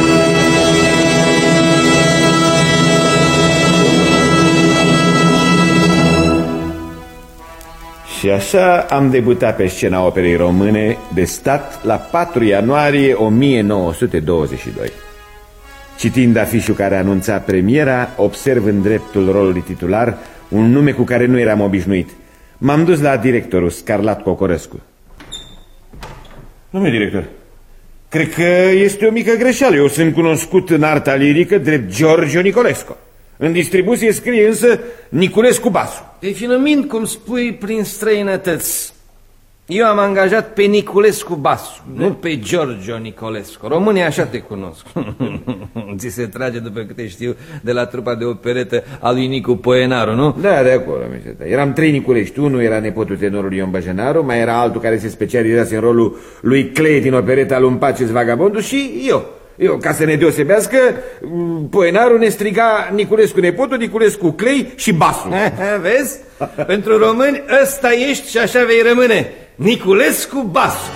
Și așa am debutat pe scena Operei Române de stat la patru ianuarie o mie nouă sute douăzeci și doi. Citind afișul care anunța premiera, observ în dreptul rolului titular un nume cu care nu eram obișnuit. M-am dus la directorul Scarlat Cocorescu. Domnule director, cred că este o mică greșeală. Eu sunt cunoscut în arta lirică drept Giorgio Nicolescu. În distribuție scrie însă Niculescu Basu. Definuind, cum spui, prin străinătăți, eu am angajat pe Niculescu Basu, de? nu pe Giorgio Nicolescu. Românii așa te cunosc. Ți se trage, după câte știu, de la trupa de operetă a lui Nicu Poenaru, nu? Da, de acolo. Eram trei Niculești. Unul era nepotul tenorului Ion Băjenaru, mai era altul care se specializase în rolul lui Clei din opereta lui Paces Vagabondul și eu. Eu, ca să ne deosebească, Poenaru ne striga Niculescu nepotul, Niculescu Clei și Basu. Vezi? Pentru români ăsta ești și așa vei rămâne, Niculescu Basu.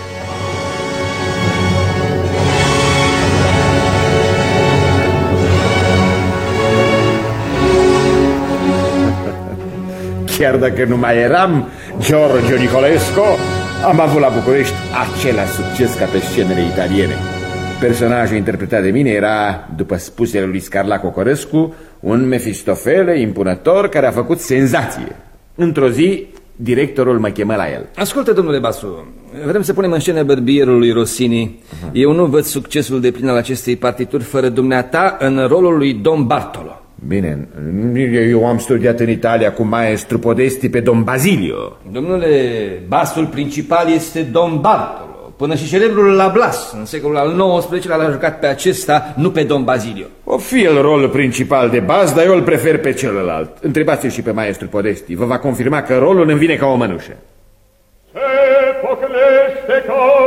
Chiar dacă nu mai eram Giorgio Nicolescu, am avut la București același succes ca pe scenele italiene. Personajul interpretat de mine era, după spusele lui Scarlat Cocorescu, un Mefistofele impunător care a făcut senzație. Într-o zi, directorul mă chemă la el. Ascultă, domnule Basu, vrem să punem în scenă Bărbierul lui Rossini. uh-huh. Eu nu văd succesul de plin al acestei partituri fără dumneata în rolul lui Don Bartolo. Bine, eu am studiat în Italia cu maestru Podesti pe Don Basilio. Domnule, basul principal este Don Bartolo. Până și celebrul La Blas, în secolul al nouăsprezecelea, l-a jucat pe acesta, nu pe Don Basilio. O fi el rolul principal de bază, dar eu îl prefer pe celălalt. Întrebați-l și pe maestru Podesti, vă va confirma că rolul îmi vine ca o mănușă. Se poclește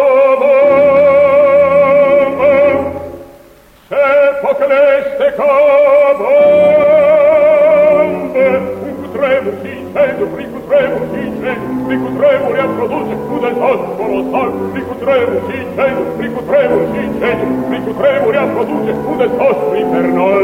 se poclește un cutremur și incendiu, prin cutremur și incendiu, prin cutremur ea produce un dezastru colosal, prin cutremur și incendiu, prin cutremur și incendiu, prin cutremur ea produce un dezastru infernal.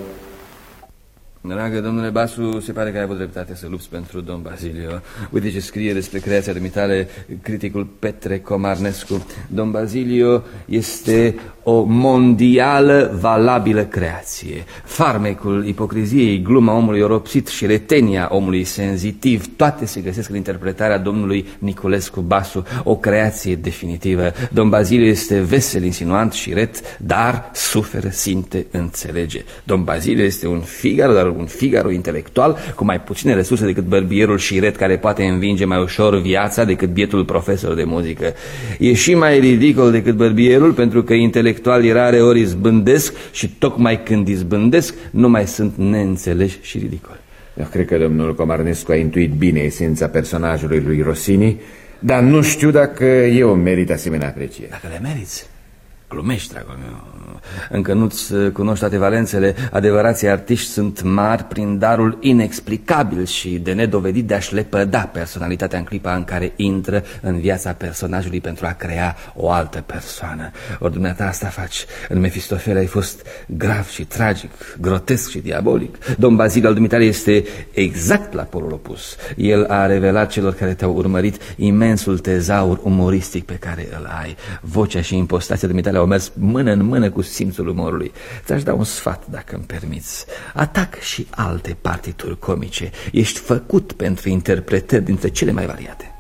Dragă domnule Basu, se pare că ai avut dreptate să lupți pentru Don Basilio. Uite ce scrie despre creația dumitale criticul Petre Comarnescu. Don Basilio este o mondială valabilă creație. Farmecul ipocriziei, gluma omului oropsit și retenia omului senzitiv, toate se găsesc în interpretarea domnului Niculescu Basu, o creație definitivă. Don Basilio este vesel, insinuant și ret, dar suferă, simte, înțelege. Don Basilio este un Figaro, dar un Figaro intelectual cu mai puține resurse decât bărbierul șiret care poate învinge mai ușor viața decât bietul profesor de muzică. E și mai ridicol decât bărbierul pentru că intelectualii rare ori izbândesc și tocmai când izbândesc nu mai sunt neînțeleși și ridicoli. Eu cred că domnul Comarnescu a intuit bine esența personajului lui Rossini, dar nu știu dacă eu merit asemenea apreciere. Dacă le meriți, glumești, dragul meu. Încă nu-ți cunoști toate valențele. Adevărații artiști sunt mari prin darul inexplicabil și de nedovedit de a-și lepăda personalitatea în clipa în care intră în viața personajului pentru a crea o altă persoană. Ori dumneata asta faci. În Mefistofele ai fost grav și tragic, grotesc și diabolic. Domn Bazil al dumitale este exact la polul opus. El a revelat celor care te-au urmărit imensul tezaur umoristic pe care îl ai. Vocea și impostația dumitale au mers mână în mână cu simțul umorului. Ți-aș da un sfat, dacă îmi permiți. Atac și alte partituri comice. Ești făcut pentru interpretări dintre cele mai variate.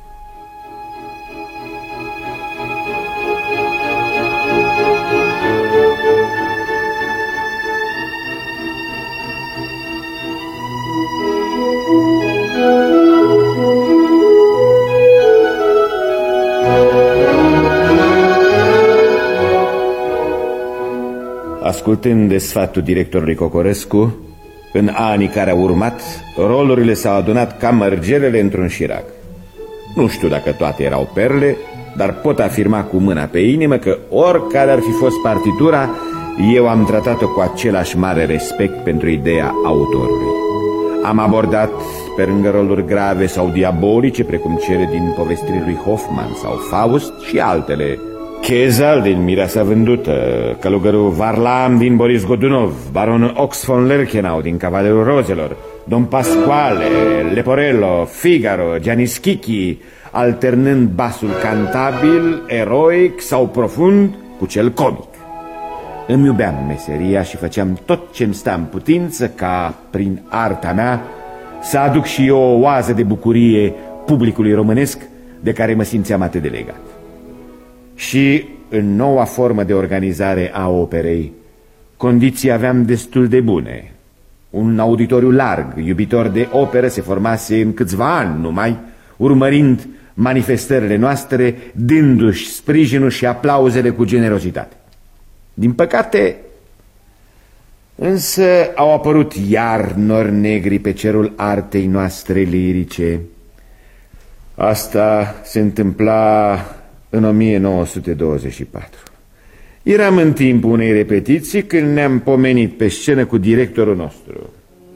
Ascultând de sfatul directorului Cocorescu, în anii care au urmat, rolurile s-au adunat ca mărgelele într-un șirac. Nu știu dacă toate erau perle, dar pot afirma cu mâna pe inimă că oricare ar fi fost partitura, eu am tratat-o cu același mare respect pentru ideea autorului. Am abordat pe lângă roluri grave sau diabolice, precum cele din povestirile lui Hoffman sau Faust și altele. Chezal din Mireasa Vândută, călugărul Varlam din Boris Godunov, baronul Ox von Lerchenau din Cavalerul Rozelor, Don Pasquale, Leporello, Figaro, Gianni Schicchi, alternând basul cantabil, eroic sau profund cu cel comic. Îmi iubeam meseria și făceam tot ce-mi sta în putință ca, prin arta mea, să aduc și eu o oază de bucurie publicului românesc de care mă simțeam atât de legat. Și în noua formă de organizare a operei, condiții aveam destul de bune. Un auditoriu larg, iubitor de operă, se formase în câțiva ani numai, urmărind manifestările noastre, dându-și sprijinul și aplauzele cu generozitate. Din păcate, însă au apărut iar nori negri pe cerul artei noastre lirice. Asta se întâmpla în o mie nouă sute douăzeci și patru. Eram în timpul unei repetiții când ne-am pomenit pe scenă cu directorul nostru.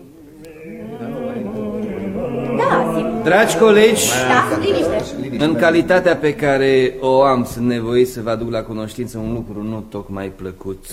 Da, sigur. Dragi colegi, Da, liniște. în calitatea pe care o am, sunt nevoit să vă aduc la cunoștință un lucru nu tocmai plăcut.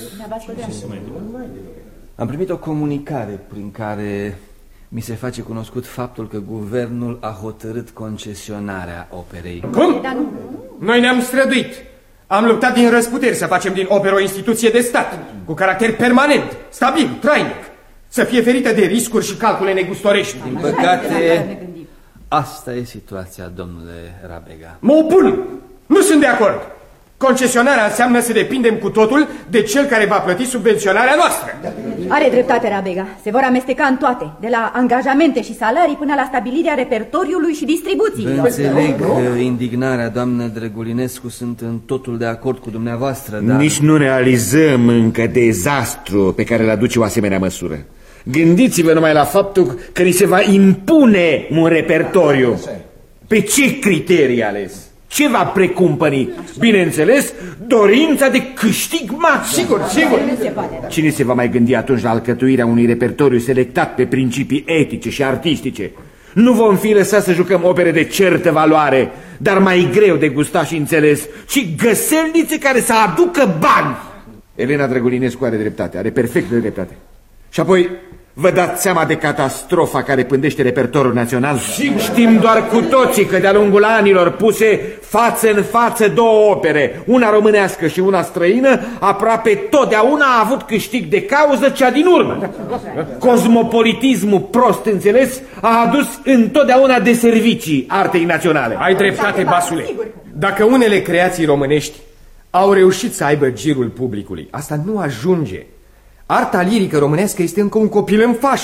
Am primit o comunicare prin care mi se face cunoscut faptul că guvernul a hotărât concesionarea operei. Cum? Noi ne-am străduit. Am luptat din răsputeri să facem din operă o instituție de stat, cu caracter permanent, stabil, trainic, să fie ferită de riscuri și calcule negustorești. Din păcate, asta e situația, domnule Rabega. Mă opun! Nu sunt de acord! Concesionarea înseamnă să depindem cu totul de cel care va plăti subvenționarea noastră. Are dreptate, Rabega. Se vor amesteca în toate, de la angajamente și salarii până la stabilirea repertoriului și distribuției. Înțeleg indignarea, doamnă Drăgulinescu, sunt în totul de acord cu dumneavoastră, dar... Nici nu realizăm încă dezastru pe care îl aduce o asemenea măsură. Gândiți-vă numai la faptul că ni se va impune un repertoriu. Pe ce criterii ales? Ce va precumpăni? Bineînțeles, dorința de câștig maxim. Sigur, sigur. Cine se va mai gândi atunci la alcătuirea unui repertoriu selectat pe principii etice și artistice? Nu vom fi lăsați să jucăm opere de certă valoare, dar mai greu de gustat și înțeles, ci găselnițe care să aducă bani. Elena Drăgulinescu are dreptate, are perfectă dreptate. Și apoi, vă dați seama de catastrofa care pândește repertoriul național? Știm doar cu toții că de-a lungul anilor puse față în față două opere, una românească și una străină, aproape totdeauna a avut câștig de cauză cea din urmă. Cosmopolitismul prost înțeles a adus întotdeauna de servicii artei naționale. Ai dreptate, basule. Dacă unele creații românești au reușit să aibă girul publicului, asta nu ajunge. Arta lirică românească este încă un copil în fașă.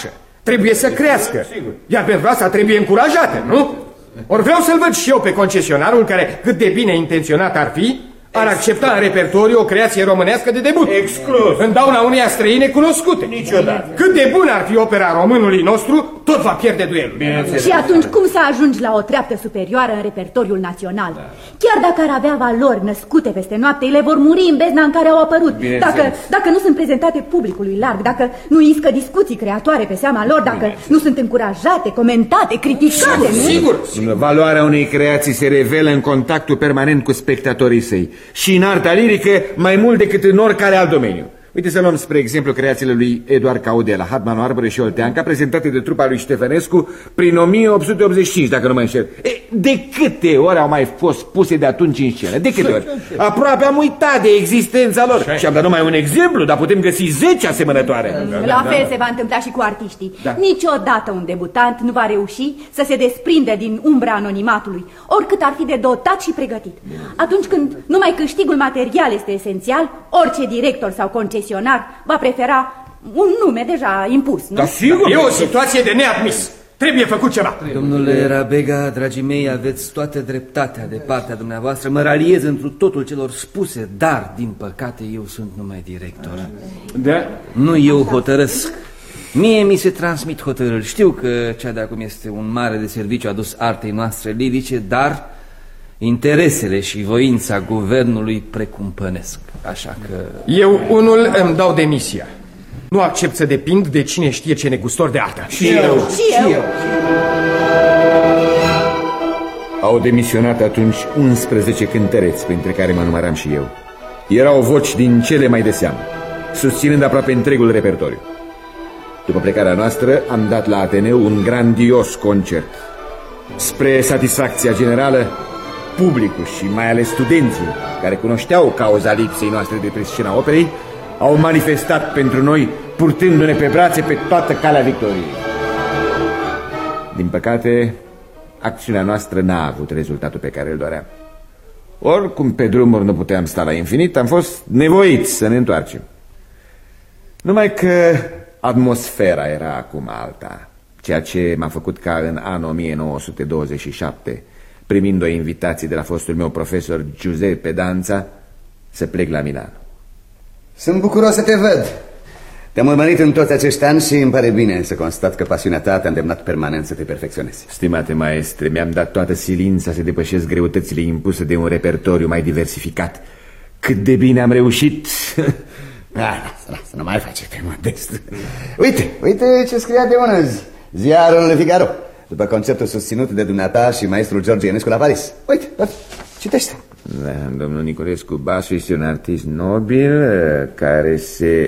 trebuie să crească. Iar pentru asta trebuie încurajată, nu? Ori vreau să-l văd și eu pe concesionarul care, cât de bine intenționat ar fi, ar accepta în repertoriu o creație românească de debut. Exclus. În dauna uneia străine cunoscute. Niciodată. Cât de bună ar fi opera românului nostru, tot va pierde duelul. Și atunci cum să ajungi la o treaptă superioară în repertoriul național? Da. Chiar dacă ar avea valori născute peste noapte, ele vor muri în bezna în care au apărut. Dacă, dacă nu sunt prezentate publicului larg, dacă nu iscă discuții creatoare pe seama lor, dacă nu sunt încurajate, comentate, criticate. Sigur, sigur. Valoarea unei creații se revelă în contactul permanent cu spectatorii săi. Și în arta lirică mai mult decât în oricare alt domeniu. Uite să luăm, spre exemplu, creațiile lui Eduard Caudela, Hatman, Arbore și Olteanca, prezentate de trupa lui Ștefănescu prin o mie opt sute optzeci și cinci, dacă nu mă înșel. E, de câte ori au mai fost puse de atunci în scenă? De câte ori? Aproape am uitat de existența lor. Și am dat numai un exemplu, dar putem găsi zece asemănătoare. La fel se va întâmpla și cu artiștii. Da. Niciodată un debutant nu va reuși să se desprindă din umbra anonimatului, oricât ar fi de dotat și pregătit. Atunci când numai câștigul material este esențial, orice director sau concesionar va prefera un nume deja impus, nu? Da, sigur, e o situație de neadmis. Trebuie făcut ceva. Domnule Rabega, dragii mei, aveți toată dreptatea de partea dumneavoastră. Mă raliez întru totul celor spuse, dar, din păcate, eu sunt numai director. Da? Nu eu hotărăsc. Mie mi se transmit hotărâri. Știu că cea de acum este un mare de serviciu adus artei noastre lirice, dar interesele și voința guvernului precumpănesc. Așa că... Eu, unul, îmi dau demisia. Nu accept să depind de cine știe ce negustor de artă. Și eu. Și eu. Au demisionat atunci unsprezece cântăreți, printre care mă număram și eu. Erau voci din cele mai de seamă, susținând aproape întregul repertoriu. După plecarea noastră, am dat la Ateneu un grandios concert. Spre satisfacția generală, publicul și mai ales studenții, care cunoșteau cauza lipsei noastre de pe scena operei, au manifestat pentru noi, purtându-ne pe brațe pe toată calea victoriei. Din păcate, acțiunea noastră n-a avut rezultatul pe care îl doream. Oricum pe drumuri nu puteam sta la infinit, am fost nevoiți să ne întoarcem. Numai că atmosfera era acum alta, ceea ce m-a făcut ca în anul o mie nouă sute douăzeci și șapte, primind o invitație de la fostul meu profesor Giuseppe Danța, să plec la Milano. Sunt bucuros să te văd. Te-am urmărit în toți acești ani și îmi pare bine să constat că pasiunea ta te-a îndemnat permanent să te perfecționezi. Stimate maestre, mi-am dat toată silința să depășesc greutățile impuse de un repertoriu mai diversificat. Cât de bine am reușit! Ah, să nu mai face pe modest. Uite, uite ce scria de bună zi. Ziarul Le Figaro, după concertul susținut de dumneata și maestrul George Enescu la Paris. Uite, citește. Da, domnul Niculescu Basu este un artist nobil care se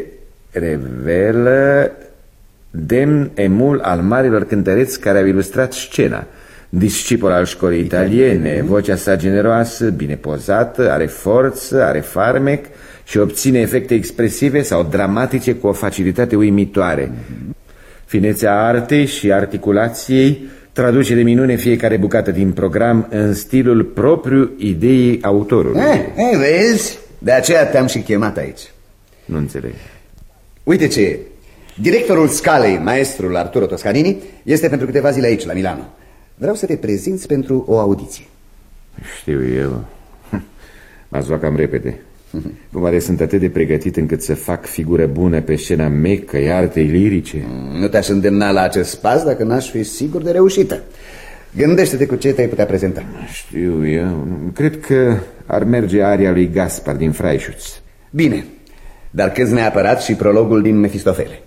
revelă demn emul al marilor cântăreți care au ilustrat scena. Discipol al școlii italiene, vocea sa generoasă, bine pozată, are forță, are farmec și obține efecte expresive sau dramatice cu o facilitate uimitoare. Finețea artei și articulației traduce de minune fiecare bucată din program în stilul propriu ideii autorului. Eh, eh, vezi? De aceea te-am și chemat aici. Nu înțeleg. Uite ce e. Directorul Scalei, maestrul Arturo Toscanini, este pentru câteva zile aici, la Milano. Vreau să te prezinți pentru o audiție. Știu eu. M-ați luat cam repede. Cum are sunt atât de pregătit încât să fac figură bună pe scena mecăi artei lirice? Nu te-aș îndemna la acest pas dacă n-aș fi sigur de reușită. Gândește-te cu ce te-ai putea prezenta. Știu eu. Cred că ar merge aria lui Gaspar din Freischutz. Bine, dar câți neapărat și prologul din Mefistofele.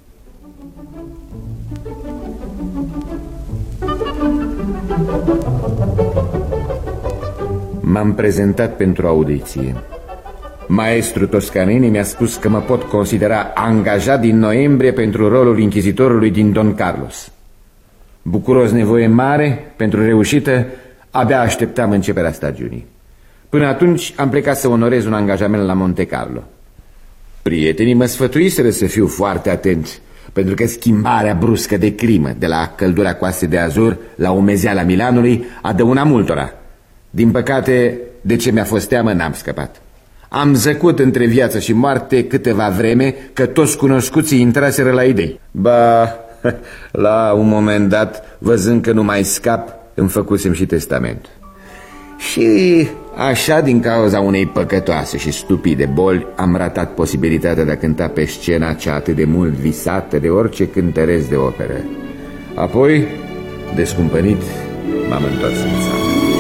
M-am prezentat pentru audiție. Maestru Toscanini mi-a spus că mă pot considera angajat din noiembrie pentru rolul inchizitorului din Don Carlos. Bucuros nevoie mare pentru reușită, abia așteptam începerea stagiunii. Până atunci am plecat să onorez un angajament la Monte Carlo. Prietenii mă sfătuiseră să fiu foarte atent, pentru că schimbarea bruscă de climă de la căldura coaste de azur la umezeala Milanului a dăunat multora. Din păcate, de ce mi-a fost teamă, n-am scăpat. Am zăcut între viață și moarte câteva vreme că toți cunoscuții intraseră la idei. Ba, La un moment dat, văzând că nu mai scap, îmi făcusem și testament. Și așa, din cauza unei păcătoase și stupide boli, am ratat posibilitatea de a cânta pe scena cea atât de mult visată de orice cântăreț de operă. Apoi, descumpănit, m-am întors în țară.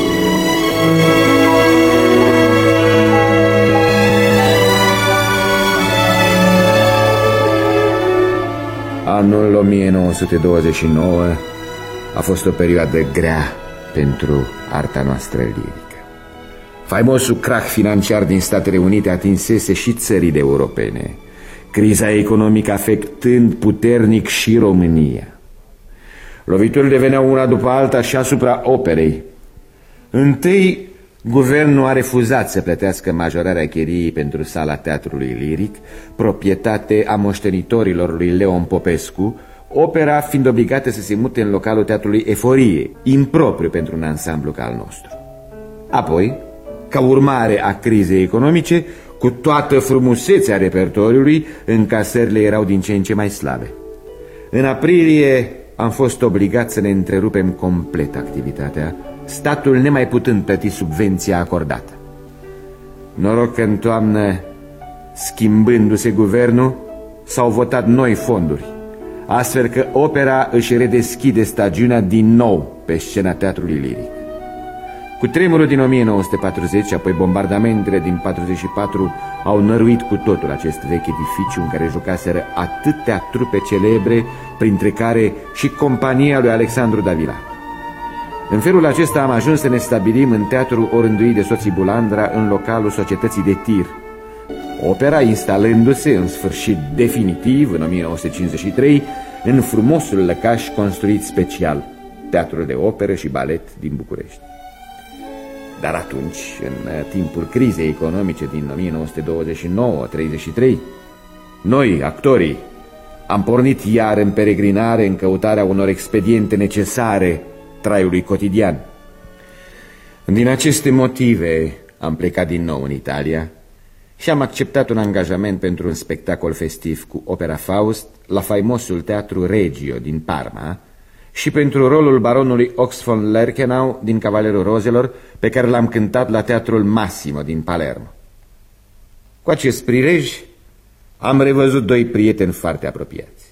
Anul o mie nouă sute douăzeci și nouă a fost o perioadă grea pentru arta noastră lirică. Faimosul crach financiar din Statele Unite atinsese și țările europene, criza economică afectând puternic și România. Loviturile veneau una după alta și asupra operei. Întâi, guvernul a refuzat să plătească majorarea chiriei pentru sala teatrului liric, proprietate a moștenitorilor lui Leon Popescu, opera fiind obligată să se mute în localul teatrului Eforie, impropriu pentru un ansamblu ca al nostru. Apoi, ca urmare a crizei economice, cu toată frumusețea repertoriului, încasările erau din ce în ce mai slabe. În aprilie am fost obligați să ne întrerupem complet activitatea, statul nemai putând plăti subvenția acordată. Noroc că în toamnă, schimbându-se guvernul, s-au votat noi fonduri, astfel că opera își redeschide stagiunea din nou pe scena teatrului liric. Cu tremurul din o mie nouă sute patruzeci, apoi bombardamentele din patruzeci și patru au năruit cu totul acest vechi edificiu în care jucaseră atâtea trupe celebre, printre care și compania lui Alexandru Davila. În felul acesta am ajuns să ne stabilim în teatru orânduit de soții Bulandra, în localul Societății de Tir. Opera instalându-se în sfârșit definitiv în o mie nouă sute cincizeci și trei în frumosul lăcaș construit special, Teatrul de Operă și Balet din București. Dar atunci, în timpul crizei economice din o mie nouă sute douăzeci și nouă treizeci și trei, noi, actorii, am pornit iar în peregrinare în căutarea unor expediente necesare traiului cotidian. Din aceste motive am plecat din nou în Italia și am acceptat un angajament pentru un spectacol festiv cu opera Faust la faimosul teatru Regio din Parma și pentru rolul baronului Ox von Lerchenau din Cavalerul Rozelor, pe care l-am cântat la teatrul Massimo din Palermo. Cu acest prilej am revăzut doi prieteni foarte apropiați,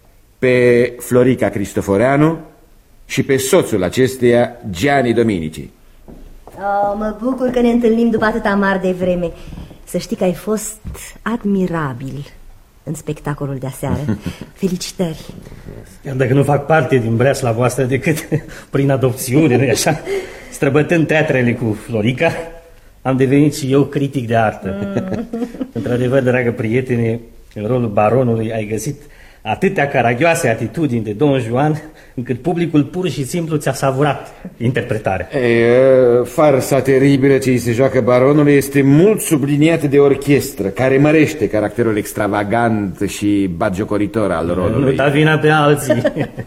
pe Florica Cristoforeanu și pe soțul acesteia, Gianni Dominici. Oh, mă bucur că ne întâlnim după atâta mare de vreme. Să știi că ai fost admirabil în spectacolul de aseară. Felicitări. Iar dacă nu fac parte din breasla voastră decât prin adopțiune, nu-i așa? Străbătând teatrele cu Florica, am devenit și eu critic de artă. Mm. Într-adevăr, dragă prietene, în rolul baronului ai găsit atâtea caragioase atitudini de Don Juan, încât publicul pur și simplu ți-a savurat interpretarea. E, farsa teribilă ce îi se joacă baronului este mult subliniată de orchestră, care mărește caracterul extravagant și batjocoritor al rolului. Nu da vina pe alții.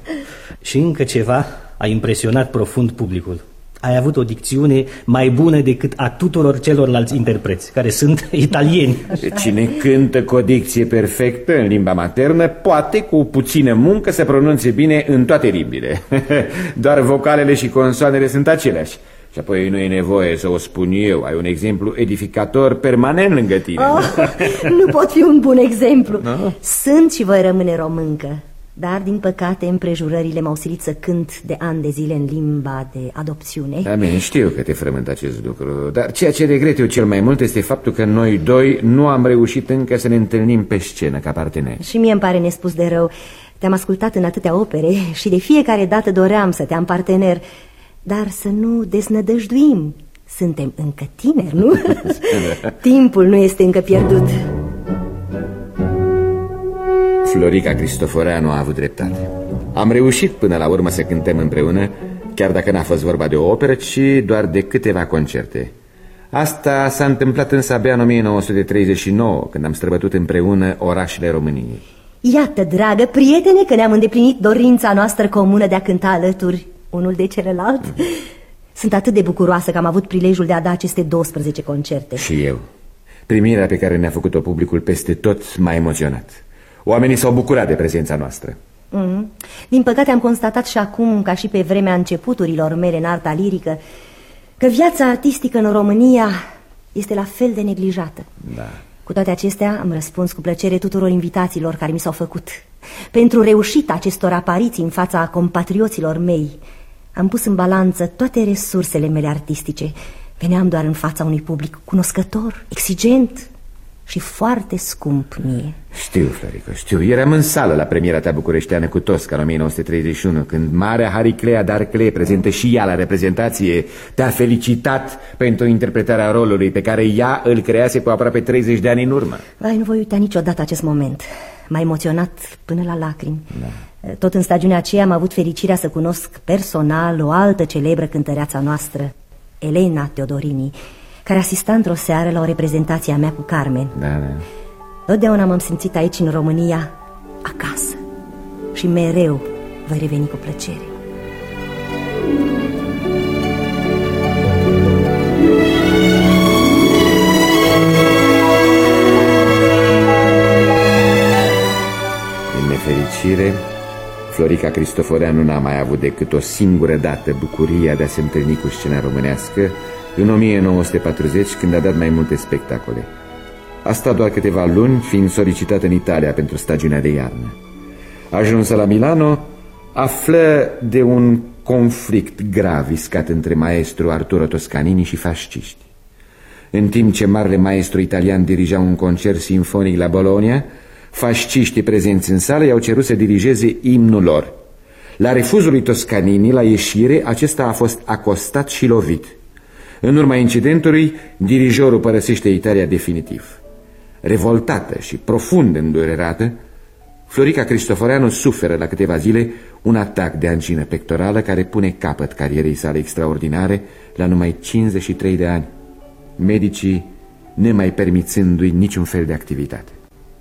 Și încă ceva a impresionat profund publicul. Ai avut o dicțiune mai bună decât a tuturor celorlalți interpreți, care sunt italieni. Cine cântă cu o dicție perfectă în limba maternă poate cu puțină muncă să pronunțe bine în toate limbile. Doar vocalele și consoanele sunt aceleași. Și apoi nu e nevoie să o spun eu. Ai un exemplu edificator permanent lângă tine. Oh, nu pot fi un bun exemplu. No? Sunt și voi rămâne româncă, dar, din păcate, împrejurările m-au silit să cânt de ani de zile în limba de adopțiune. Amin, știu că te frământă acest lucru, dar ceea ce regret eu cel mai mult este faptul că noi doi nu am reușit încă să ne întâlnim pe scenă ca parteneri. Și mie îmi pare nespus de rău. Te-am ascultat în atâtea opere și de fiecare dată doream să te am partener. Dar să nu desnădăjduim. Suntem încă tineri, nu? Timpul nu este încă pierdut. Florica Cristoforeanu a avut dreptate. Am reușit până la urmă să cântăm împreună, chiar dacă n-a fost vorba de o operă, ci doar de câteva concerte. Asta s-a întâmplat însă abia în o mie nouă sute treizeci și nouă, când am străbătut împreună orașele României. Iată, dragă prietene, că ne-am îndeplinit dorința noastră comună de a cânta alături unul de celălalt. Sunt atât de bucuroasă că am avut prilejul de a da aceste douăsprezece concerte. Și eu. Primirea pe care ne-a făcut-o publicul peste tot m-a emoționat. Oamenii s-au bucurat de prezența noastră. Mm-hmm. Din păcate am constatat și acum, ca și pe vremea începuturilor mele în arta lirică, că viața artistică în România este la fel de neglijată. Da. Cu toate acestea am răspuns cu plăcere tuturor invitațiilor care mi s-au făcut. Pentru reușita acestor apariții în fața compatrioților mei am pus în balanță toate resursele mele artistice. Veneam doar în fața unui public cunoscător, exigent și foarte scump mie. Știu, Florica, știu. Eram în sală la premiera ta bucureșteană cu Tosca în o mie nouă sute treizeci și unu, când marea Hariclea Darclee, prezentă și ea la reprezentație, te-a felicitat pentru interpretarea rolului pe care ea îl crease cu aproape treizeci de ani în urmă. Vai, nu voi uita niciodată acest moment. M-a emoționat până la lacrimi. Da. Tot în stagiunea aceea am avut fericirea să cunosc personal o altă celebră cântăreața noastră, Elena Teodorini, care asista într-o seară la o reprezentație a mea cu Carmen. Da, da. Totdeauna m-am simțit aici, în România, acasă. Și mereu voi reveni cu plăcere. Din nefericire, Florica Cristoforeanu n-a mai avut decât o singură dată bucuria de a se întâlni cu scena românească, în o mie nouă sute patruzeci, când a dat mai multe spectacole. A stat doar câteva luni, fiind solicitată în Italia pentru stagiunea de iarnă. Ajunsă la Milano, află de un conflict grav iscat între maestru Arturo Toscanini și fasciști. În timp ce marele maestru italian dirija un concert sinfonic la Bologna, fasciștii prezenți în sală i-au cerut să dirigeze imnul lor. La refuzul lui Toscanini la ieșire, acesta a fost acostat și lovit. În urma incidentului, dirijorul părăsește Italia definitiv. Revoltată și profund îndurerată, Florica Cristoforeanu suferă la câteva zile un atac de angină pectorală care pune capăt carierei sale extraordinare la numai cincizeci și trei de ani, medicii nemai permițându-i niciun fel de activitate.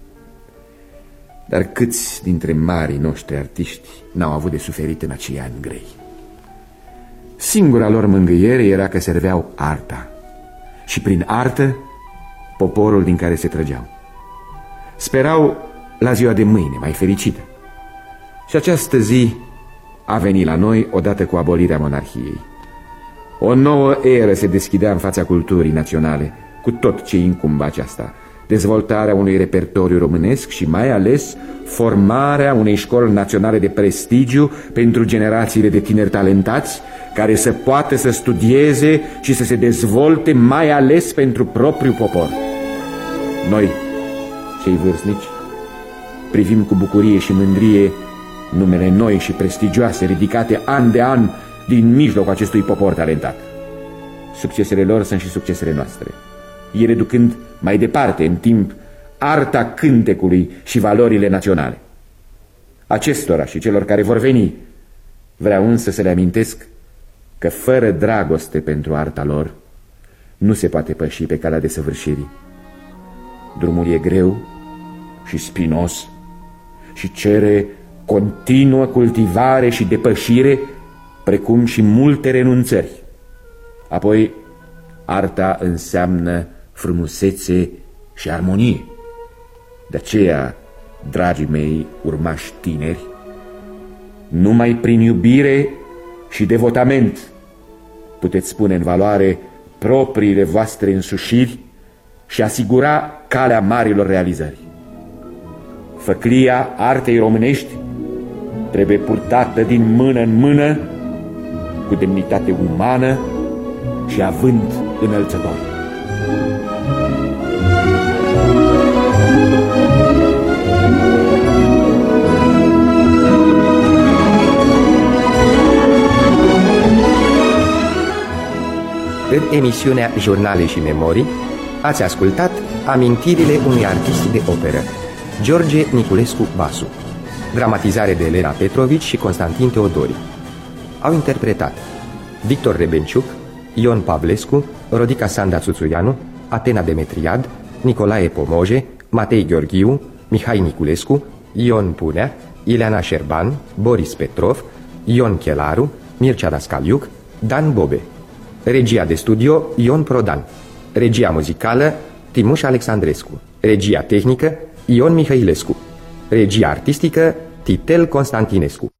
Dar câți dintre marii noștri artiști n-au avut de suferit în acei ani grei? Singura lor mângâiere era că serveau arta și prin artă poporul din care se trăgeau. Sperau la ziua de mâine, mai fericită. Și această zi a venit la noi odată cu abolirea monarhiei. O nouă eră se deschidea în fața culturii naționale, cu tot ce incumba aceasta: dezvoltarea unui repertoriu românesc și mai ales formarea unei școli naționale de prestigiu pentru generațiile de tineri talentați, care să poată să studieze și să se dezvolte mai ales pentru propriul popor. Noi, cei vârstnici, privim cu bucurie și mândrie numele noi și prestigioase ridicate an de an din mijlocul acestui popor talentat. Succesele lor sunt și succesele noastre, ele ducând mai departe în timp arta cântecului și valorile naționale. Acestora și celor care vor veni vreau însă să le amintesc că fără dragoste pentru arta lor nu se poate păși pe calea desăvârșirii. Drumul e greu și spinos și cere continuă cultivare și depășire, precum și multe renunțări. Apoi, arta înseamnă frumusețe și armonie. De aceea, dragii mei urmași tineri, numai prin iubire și devotament puteți pune în valoare propriile voastre însușiri și asigura calea marilor realizări. Făclia artei românești trebuie purtată din mână în mână, cu demnitate umană și avânt înălțător. În emisiunea Jurnale și Memorii ați ascultat amintirile unui artist de operă, George Niculescu Vasu. Dramatizare de Elena Petrovici și Constantin Teodori. Au interpretat Victor Rebenciuc, Ion Pavlescu, Rodica Sanda Țuțuianu, Atena Demetriad, Nicolae Pomoje, Matei Gheorghiu, Mihai Niculescu, Ion Punea, Ileana Șerban, Boris Petrov, Ion Chelaru, Mircea Dascaliuc, Dan Bobe. Regia de studio Ion Prodan. Regia muzicală Timuș Alexandrescu. Regia tehnică Ion Mihailescu. Regia artistică Titel Constantinescu.